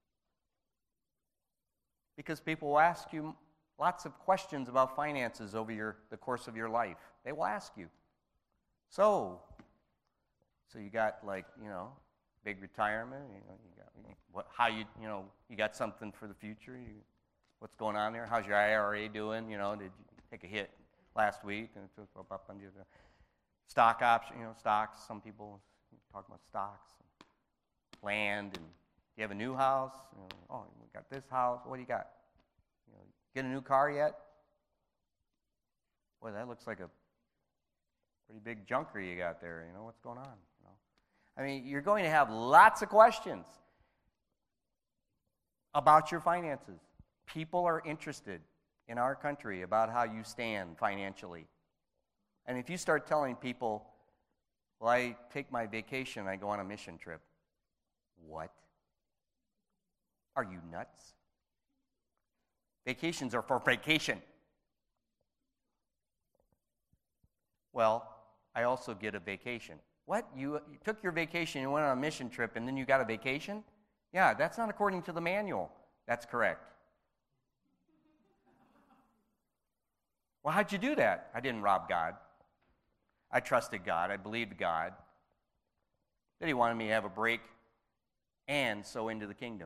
Because people will ask you lots of questions about finances over your, the course of your life. They will ask you. So, so you got like, you know, big retirement, you know, you got you, what, how you, you know, you got something for the future? You, what's going on there? How's your I R A doing? You know, did you take a hit last week and it took up on the stock option, you know, stocks? Some people talk about stocks, land, and you have a new house. You know, oh, we got this house. What do you got? You know, get a new car yet? Boy, that looks like a pretty big junker you got there. You know, what's going on? You know, I mean, you're going to have lots of questions about your finances. People are interested in our country about how you stand financially. And if you start telling people Well, I take my vacation and I go on a mission trip. What? Are you nuts? Vacations are for vacation. Well, I also get a vacation. What? You, you took your vacation, you went on a mission trip, and then you got a vacation? Yeah, that's not according to the manual. That's correct. Well, how'd you do that? I didn't rob God. I trusted God. I believed God. That He wanted me to have a break and sow into the kingdom.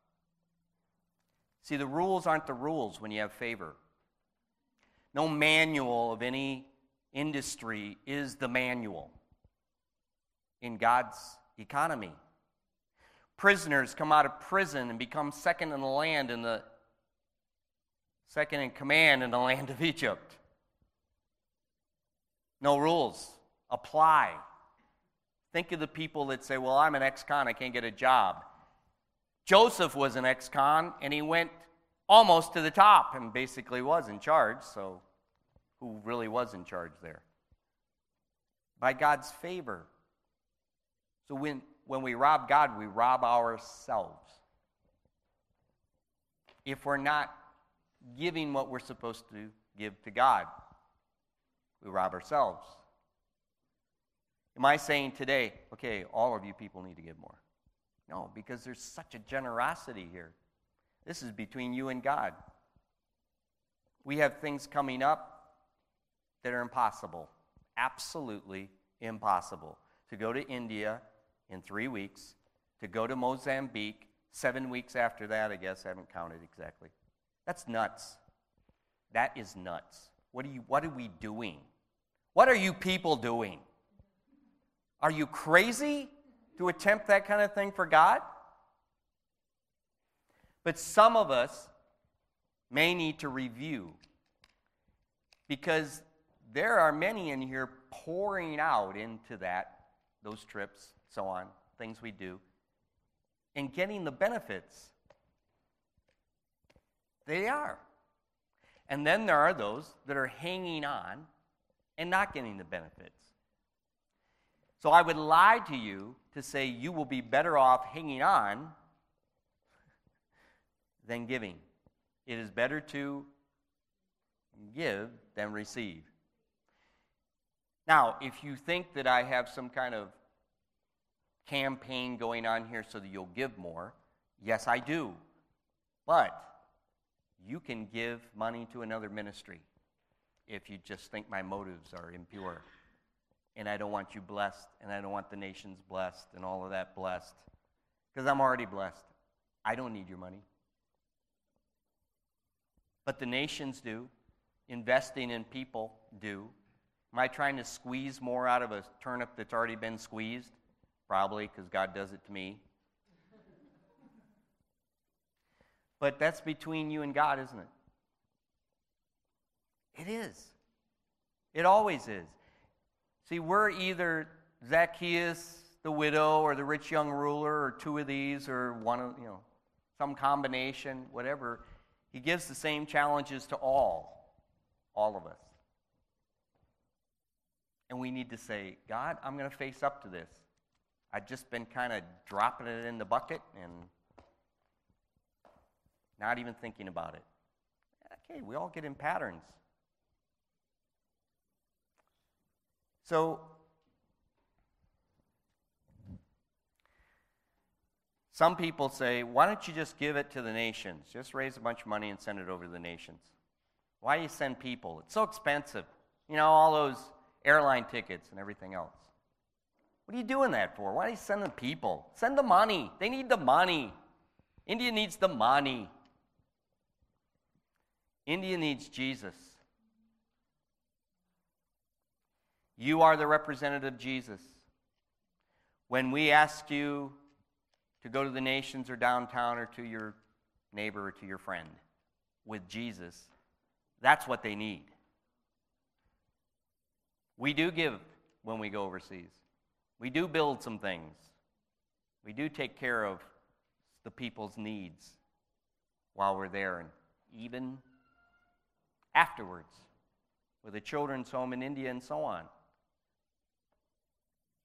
See, the rules aren't the rules when you have favor. No manual of any industry is the manual in God's economy. Prisoners come out of prison and become second in the land in the second in command in the land of Egypt. No rules apply. Think of the people that say, well, I'm an ex-con, I can't get a job. Joseph was an ex-con, and he went almost to the top and basically was in charge, so who really was in charge there? By God's favor. So when, when we rob God, we rob ourselves. If we're not giving what we're supposed to give to God, we rob ourselves. Am I saying today, okay, all of you people need to give more? No, because there's such a generosity here. This is between you and God. We have things coming up that are impossible. Absolutely impossible. To go to India in three weeks, to go to Mozambique seven weeks after that, I guess, I haven't counted exactly. That's nuts. That is nuts. What are you, what are we doing? What are you people doing? Are you crazy to attempt that kind of thing for God? But some of us may need to review, because there are many in here pouring out into that, those trips, so on, things we do, and getting the benefits. They are. And then there are those that are hanging on and not getting the benefits. So I would lie to you to say you will be better off hanging on than giving. It is better to give than receive. Now, if you think that I have some kind of campaign going on here so that you'll give more, yes, I do. But you can give money to another ministry if you just think my motives are impure. And I don't want you blessed, and I don't want the nations blessed, and all of that blessed. Because I'm already blessed. I don't need your money. But the nations do. Investing in people do. Am I trying to squeeze more out of a turnip that's already been squeezed? Probably, because God does it to me. But that's between you and God, isn't it? It is. It always is. See, we're either Zacchaeus, the widow, or the rich young ruler, or two of these, or one of, you know, some combination, whatever. He gives the same challenges to all, all of us. And we need to say, God, I'm going to face up to this. I've just been kind of dropping it in the bucket and not even thinking about it. Okay, we all get in patterns. So, some people say, why don't you just give it to the nations? Just raise a bunch of money and send it over to the nations. Why do you send people? It's so expensive. You know, all those airline tickets and everything else. What are you doing that for? Why are you sending people? Send the money. They need the money. India needs the money. India needs Jesus. You are the representative of Jesus. When we ask you to go to the nations or downtown or to your neighbor or to your friend with Jesus, that's what they need. We do give when we go overseas. We do build some things. We do take care of the people's needs while we're there, and even afterwards with a children's home in India and so on.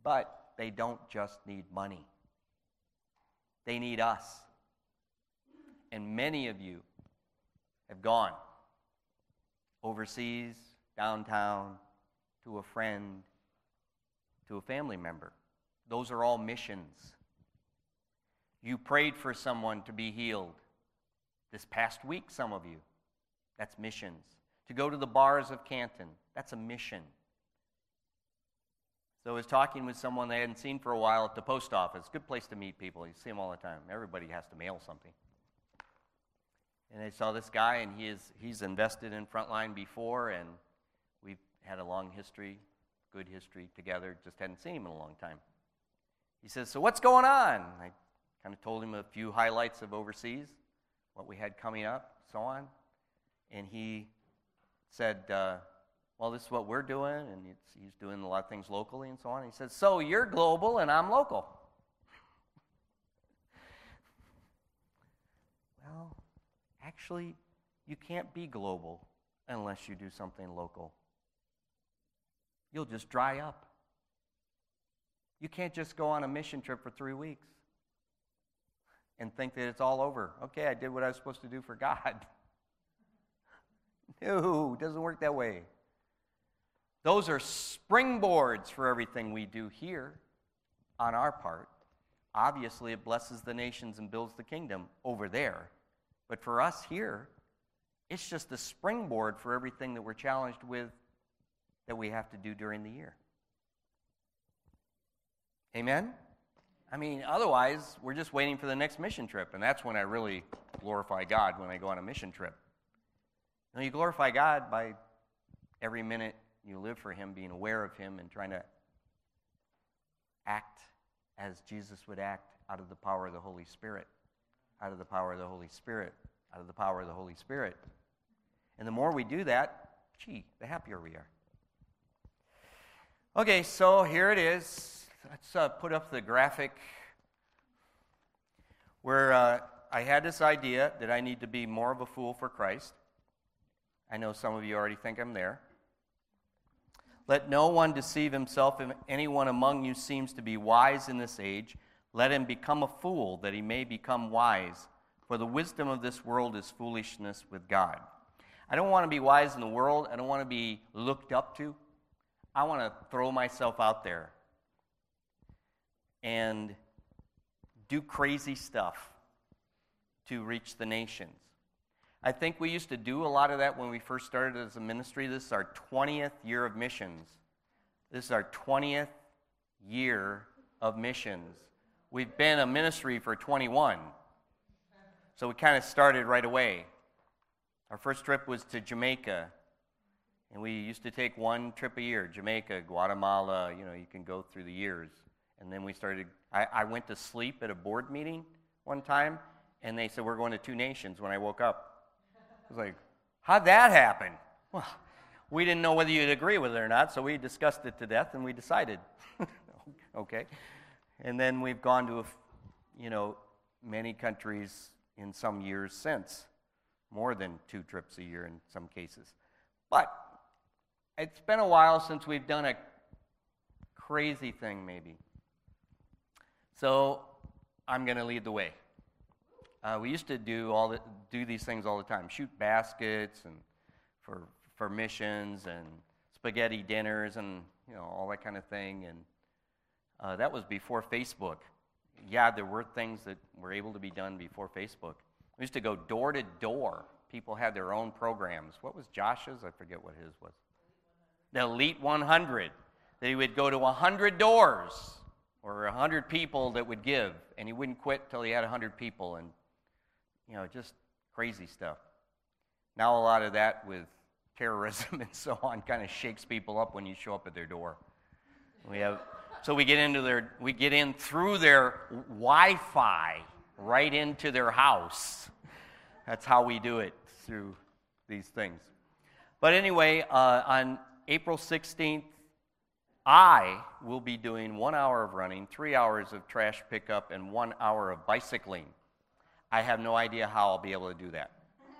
But they don't just need money. They need us. And many of you have gone overseas, downtown, to a friend, to a family member. Those are all missions. You prayed for someone to be healed. This past week, some of you, that's missions. To go to the bars of Canton, that's a mission. So I was talking with someone they hadn't seen for a while at the post office. Good place to meet people. You see them all the time. Everybody has to mail something. And I saw this guy, and he is he's invested in Frontline before, and we've had a long history, good history together, just hadn't seen him in a long time. He says, so what's going on? I kind of told him a few highlights of overseas, what we had coming up, so on. And he said, uh, well, this is what we're doing, and it's, he's doing a lot of things locally and so on. He says, so you're global and I'm local. Well, actually, you can't be global unless you do something local. You'll just dry up. You can't just go on a mission trip for three weeks and think that it's all over. Okay, I did what I was supposed to do for God. No, it doesn't work that way. Those are springboards for everything we do here on our part. Obviously, it blesses the nations and builds the kingdom over there. But for us here, it's just a springboard for everything that we're challenged with that we have to do during the year. Amen? I mean, otherwise, we're just waiting for the next mission trip, and that's when I really glorify God, when I go on a mission trip. You know, you glorify God by every minute you live for Him, being aware of Him, and trying to act as Jesus would act out of the power of the Holy Spirit, out of the power of the Holy Spirit, out of the power of the Holy Spirit. And the more we do that, gee, the happier we are. Okay, so here it is. Let's uh, put up the graphic where uh, I had this idea that I need to be more of a fool for Christ. I know some of you already think I'm there. Let no one deceive himself. If anyone among you seems to be wise in this age, let him become a fool, that he may become wise. For the wisdom of this world is foolishness with God. I don't want to be wise in the world. I don't want to be looked up to. I want to throw myself out there and do crazy stuff to reach the nations. I think we used to do a lot of that when we first started as a ministry. This is our twentieth year of missions. This is our twentieth year of missions. We've been a ministry for twenty-one. So we kind of started right away. Our first trip was to Jamaica. And we used to take one trip a year, Jamaica, Guatemala, you know, you can go through the years. And then we started, I, I went to sleep at a board meeting one time, and they said, we're going to two nations when I woke up. I was like, how'd that happen? Well, we didn't know whether you'd agree with it or not, so we discussed it to death, and we decided. Okay. And then we've gone to, a, you know, many countries in some years since, more than two trips a year in some cases. But it's been a while since we've done a crazy thing, maybe. So I'm going to lead the way. Uh, we used to do all the, do these things all the time, shoot baskets and for for missions and spaghetti dinners and you know all that kind of thing. And uh, that was before Facebook. Yeah, there were things that were able to be done before Facebook. We used to go door to door. People had their own programs. What was Josh's? I forget what his was. The Elite one hundred. That he would go to one hundred doors or one hundred people that would give, and he wouldn't quit till he had one hundred people, and you know, just crazy stuff. Now a lot of that with terrorism and so on kind of shakes people up when you show up at their door. We have so we get into their we get in through their Wi-Fi right into their house. That's how we do it, through these things. But anyway, uh, on April sixteenth, I will be doing one hour of running, three hours of trash pickup, and one hour of bicycling. I have no idea how I'll be able to do that.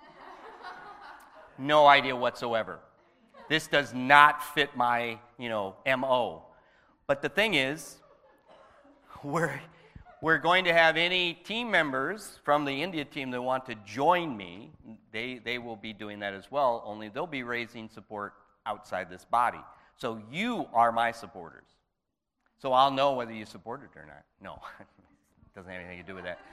No idea whatsoever. This does not fit my, you know, M O. But the thing is, we're, we're going to have any team members from the India team that want to join me. They, they will be doing that as well, only they'll be raising support outside this body. So you are my supporters. So I'll know whether you support it or not. No, it doesn't have anything to do with that.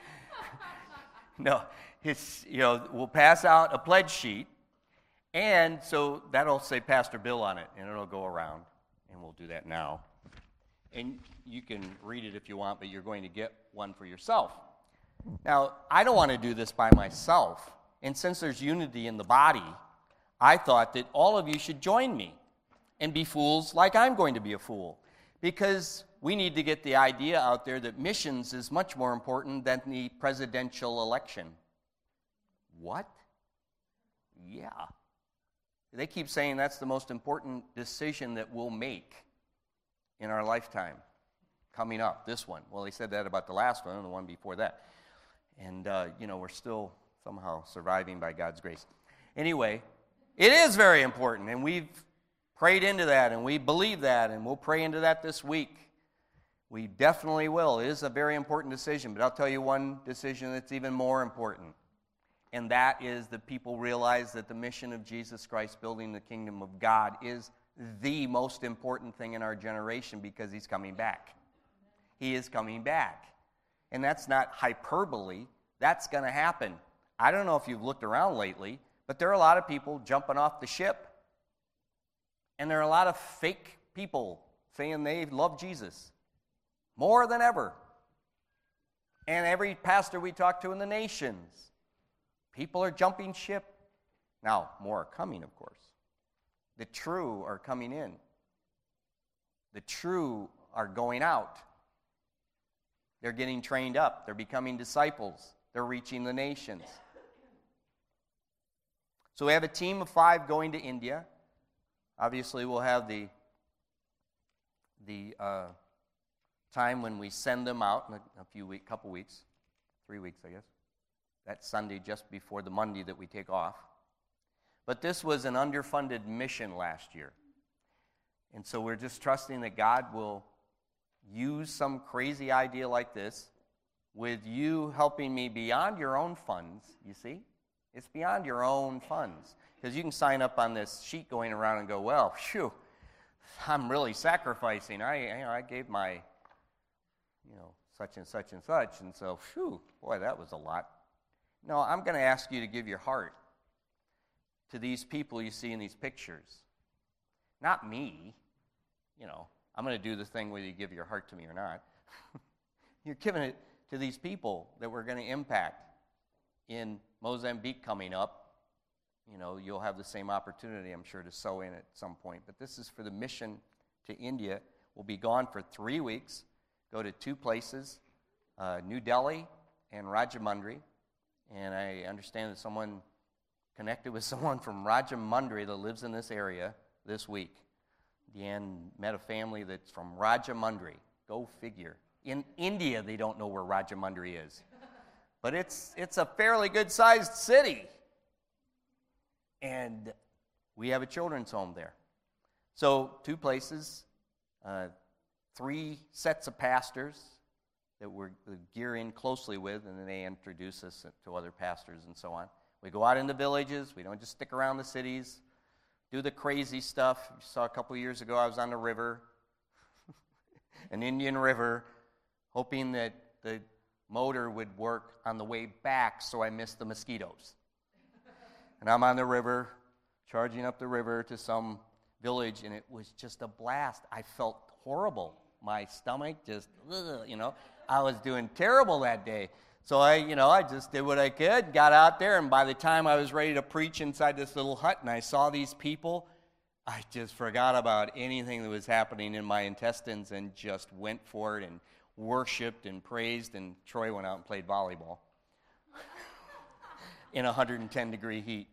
No, it's, you know, we'll pass out a pledge sheet, and so that'll say Pastor Bill on it, and it'll go around, and we'll do that now. And you can read it if you want, but you're going to get one for yourself. Now, I don't want to do this by myself, and since there's unity in the body, I thought that all of you should join me and be fools like I'm going to be a fool, because we need to get the idea out there that missions is much more important than the presidential election. What? Yeah. They keep saying that's the most important decision that we'll make in our lifetime coming up, this one. Well, he said that about the last one and the one before that. And, uh, you know, we're still somehow surviving by God's grace. Anyway, it is very important, and we've prayed into that, and we believe that, and we'll pray into that this week. We definitely will. It is a very important decision, but I'll tell you one decision that's even more important, and that is that people realize that the mission of Jesus Christ, building the kingdom of God, is the most important thing in our generation because he's coming back. He is coming back. And that's not hyperbole. That's going to happen. I don't know if you've looked around lately, but there are a lot of people jumping off the ship. And there are a lot of fake people saying they love Jesus more than ever. And every pastor we talk to in the nations, people are jumping ship. Now, more are coming, of course. The true are coming in. The true are going out. They're getting trained up. They're becoming disciples. They're reaching the nations. So we have a team of five going to India. Obviously, we'll have the, the uh, time when we send them out in a, a few week, couple weeks, three weeks, I guess. That Sunday just before the Monday that we take off. But this was an underfunded mission last year. And so we're just trusting that God will use some crazy idea like this with you helping me beyond your own funds, you see? It's beyond your own funds. Because you can sign up on this sheet going around and go, well, phew, I'm really sacrificing. I, you know, I gave my, you know, such and such and such. And so, phew, boy, that was a lot. No, I'm going to ask you to give your heart to these people you see in these pictures. Not me. You know, I'm going to do the thing whether you give your heart to me or not. You're giving it to these people that we're going to impact in Mozambique coming up. You know, you'll have the same opportunity, I'm sure, to sow in at some point. But this is for the mission to India. We'll be gone for three weeks, go to two places, uh, New Delhi and Rajahmundry. And I understand that someone connected with someone from Rajahmundry that lives in this area this week. Deanne met a family that's from Rajahmundry. Go figure. In India, they don't know where Rajahmundry is. But it's it's a fairly good-sized city. And we have a children's home there. So two places, uh, three sets of pastors that we're gear in closely with, and then they introduce us to other pastors and so on. We go out in the villages. We don't just stick around the cities, do the crazy stuff. You saw a couple years ago I was on the river, an Indian river, hoping that the motor would work on the way back so I missed the mosquitoes. And I'm on the river, charging up the river to some village, and it was just a blast. I felt horrible. My stomach just, ugh, you know, I was doing terrible that day. So I, you know, I just did what I could, got out there, and by the time I was ready to preach inside this little hut and I saw these people, I just forgot about anything that was happening in my intestines and just went for it and worshiped and praised, and Troy went out and played volleyball in one hundred ten degree heat.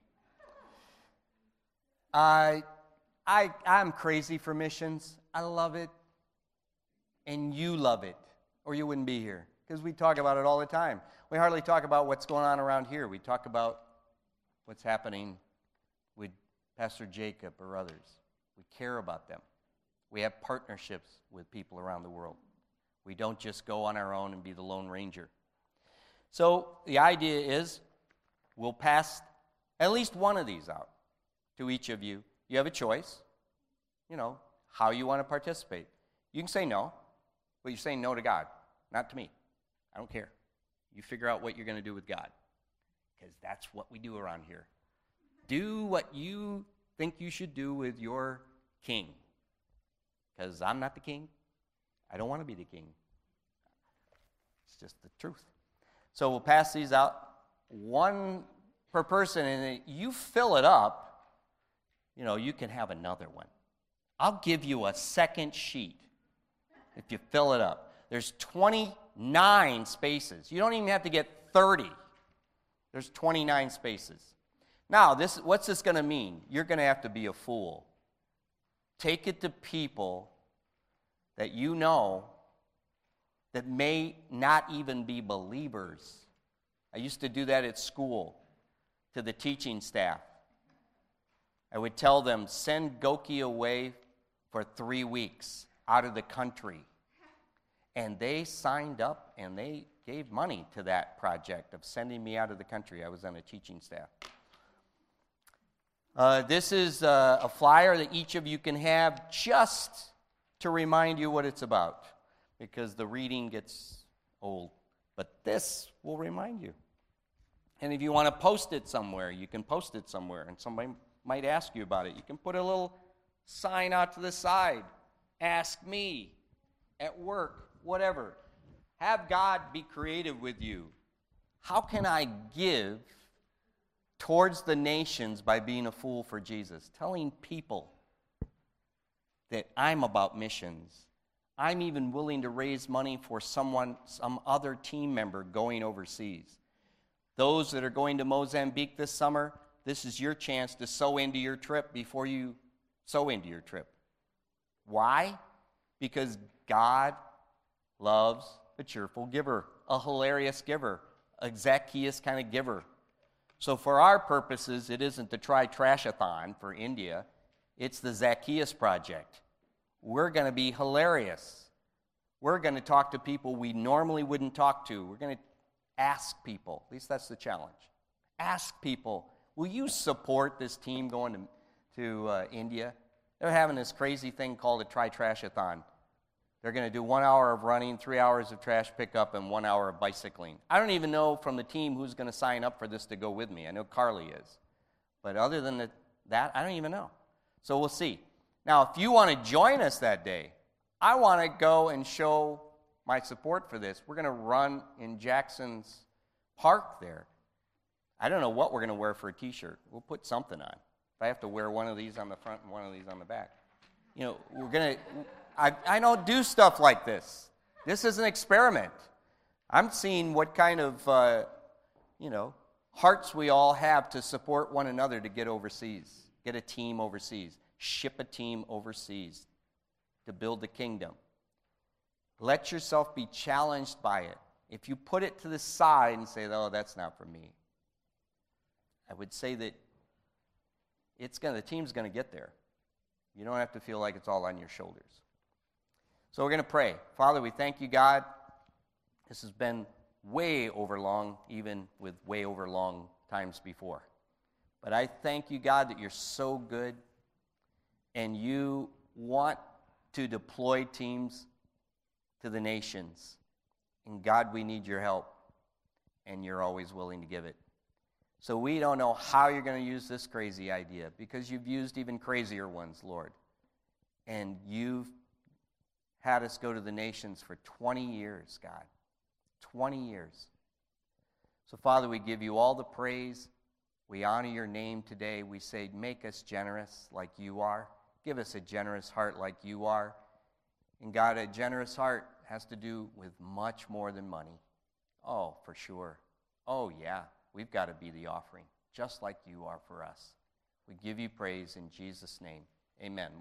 I, I, I'm crazy for missions. I love it. And you love it, or you wouldn't be here. Because we talk about it all the time. We hardly talk about what's going on around here. We talk about what's happening with Pastor Jacob or others. We care about them. We have partnerships with people around the world. We don't just go on our own and be the Lone Ranger. So the idea is we'll pass at least one of these out to each of you. You have a choice, you know, how you want to participate. You can say no, but you're saying no to God, not to me. I don't care. You figure out what you're going to do with God, because that's what we do around here. Do what you think you should do with your king, because I'm not the king. I don't want to be the king. It's just the truth. So we'll pass these out, one per person, and you fill it up, you know, you can have another one. I'll give you a second sheet if you fill it up. There's twenty-nine spaces. You don't even have to get thirty. There's twenty-nine spaces. Now, this what's this going to mean? You're going to have to be a fool. Take it to people that you know that may not even be believers. I used to do that at school to the teaching staff. I would tell them, send Goki away for three weeks out of the country. And they signed up and they gave money to that project of sending me out of the country. I was on a teaching staff. Uh, this is uh, a flyer that each of you can have just to remind you what it's about, because the reading gets old. But this will remind you. And if you want to post it somewhere, you can post it somewhere, and somebody might ask you about it. You can put a little sign out to the side. Ask me at work, whatever. Have God be creative with you. How can I give towards the nations by being a fool for Jesus? Telling people that I'm about missions. I'm even willing to raise money for someone, some other team member going overseas. Those that are going to Mozambique this summer, this is your chance to sow into your trip before you sow into your trip. Why? Because God loves a cheerful giver, a hilarious giver, a Zacchaeus kind of giver. So for our purposes, it isn't the Try Trash-a-thon for India. It's the Zacchaeus Project. We're going to be hilarious. We're going to talk to people we normally wouldn't talk to. We're going to ask people. At least that's the challenge. Ask people, will you support this team going to, to uh, India? They're having this crazy thing called a Try Trash-a-thon. They're going to do one hour of running, three hours of trash pickup, and one hour of bicycling. I don't even know from the team who's going to sign up for this to go with me. I know Carly is. But other than the, that, I don't even know. So we'll see. Now, if you want to join us that day, I want to go and show my support for this. We're going to run in Jackson's Park there. I don't know what we're going to wear for a T-shirt. We'll put something on. If I have to wear one of these on the front and one of these on the back. You know, we're going to... I, I don't do stuff like this. This is an experiment. I'm seeing what kind of, uh, you know, hearts we all have to support one another to get overseas, get a team overseas, ship a team overseas to build the kingdom. Let yourself be challenged by it. If you put it to the side and say, oh, that's not for me, I would say that it's gonna, the team's going to get there. You don't have to feel like it's all on your shoulders. So we're going to pray. Father, we thank you, God. This has been way over long, even with way over long times before. But I thank you, God, that you're so good and you want to deploy teams to the nations. And God, we need your help, and you're always willing to give it. So we don't know how you're going to use this crazy idea, because you've used even crazier ones, Lord. And you've had us go to the nations for twenty years, God. twenty years. So, Father, we give you all the praise. We honor your name today. We say, make us generous like you are. Give us a generous heart like you are. And God, a generous heart has to do with much more than money. Oh, for sure. Oh, yeah. We've got to be the offering, just like you are for us. We give you praise in Jesus' name. Amen.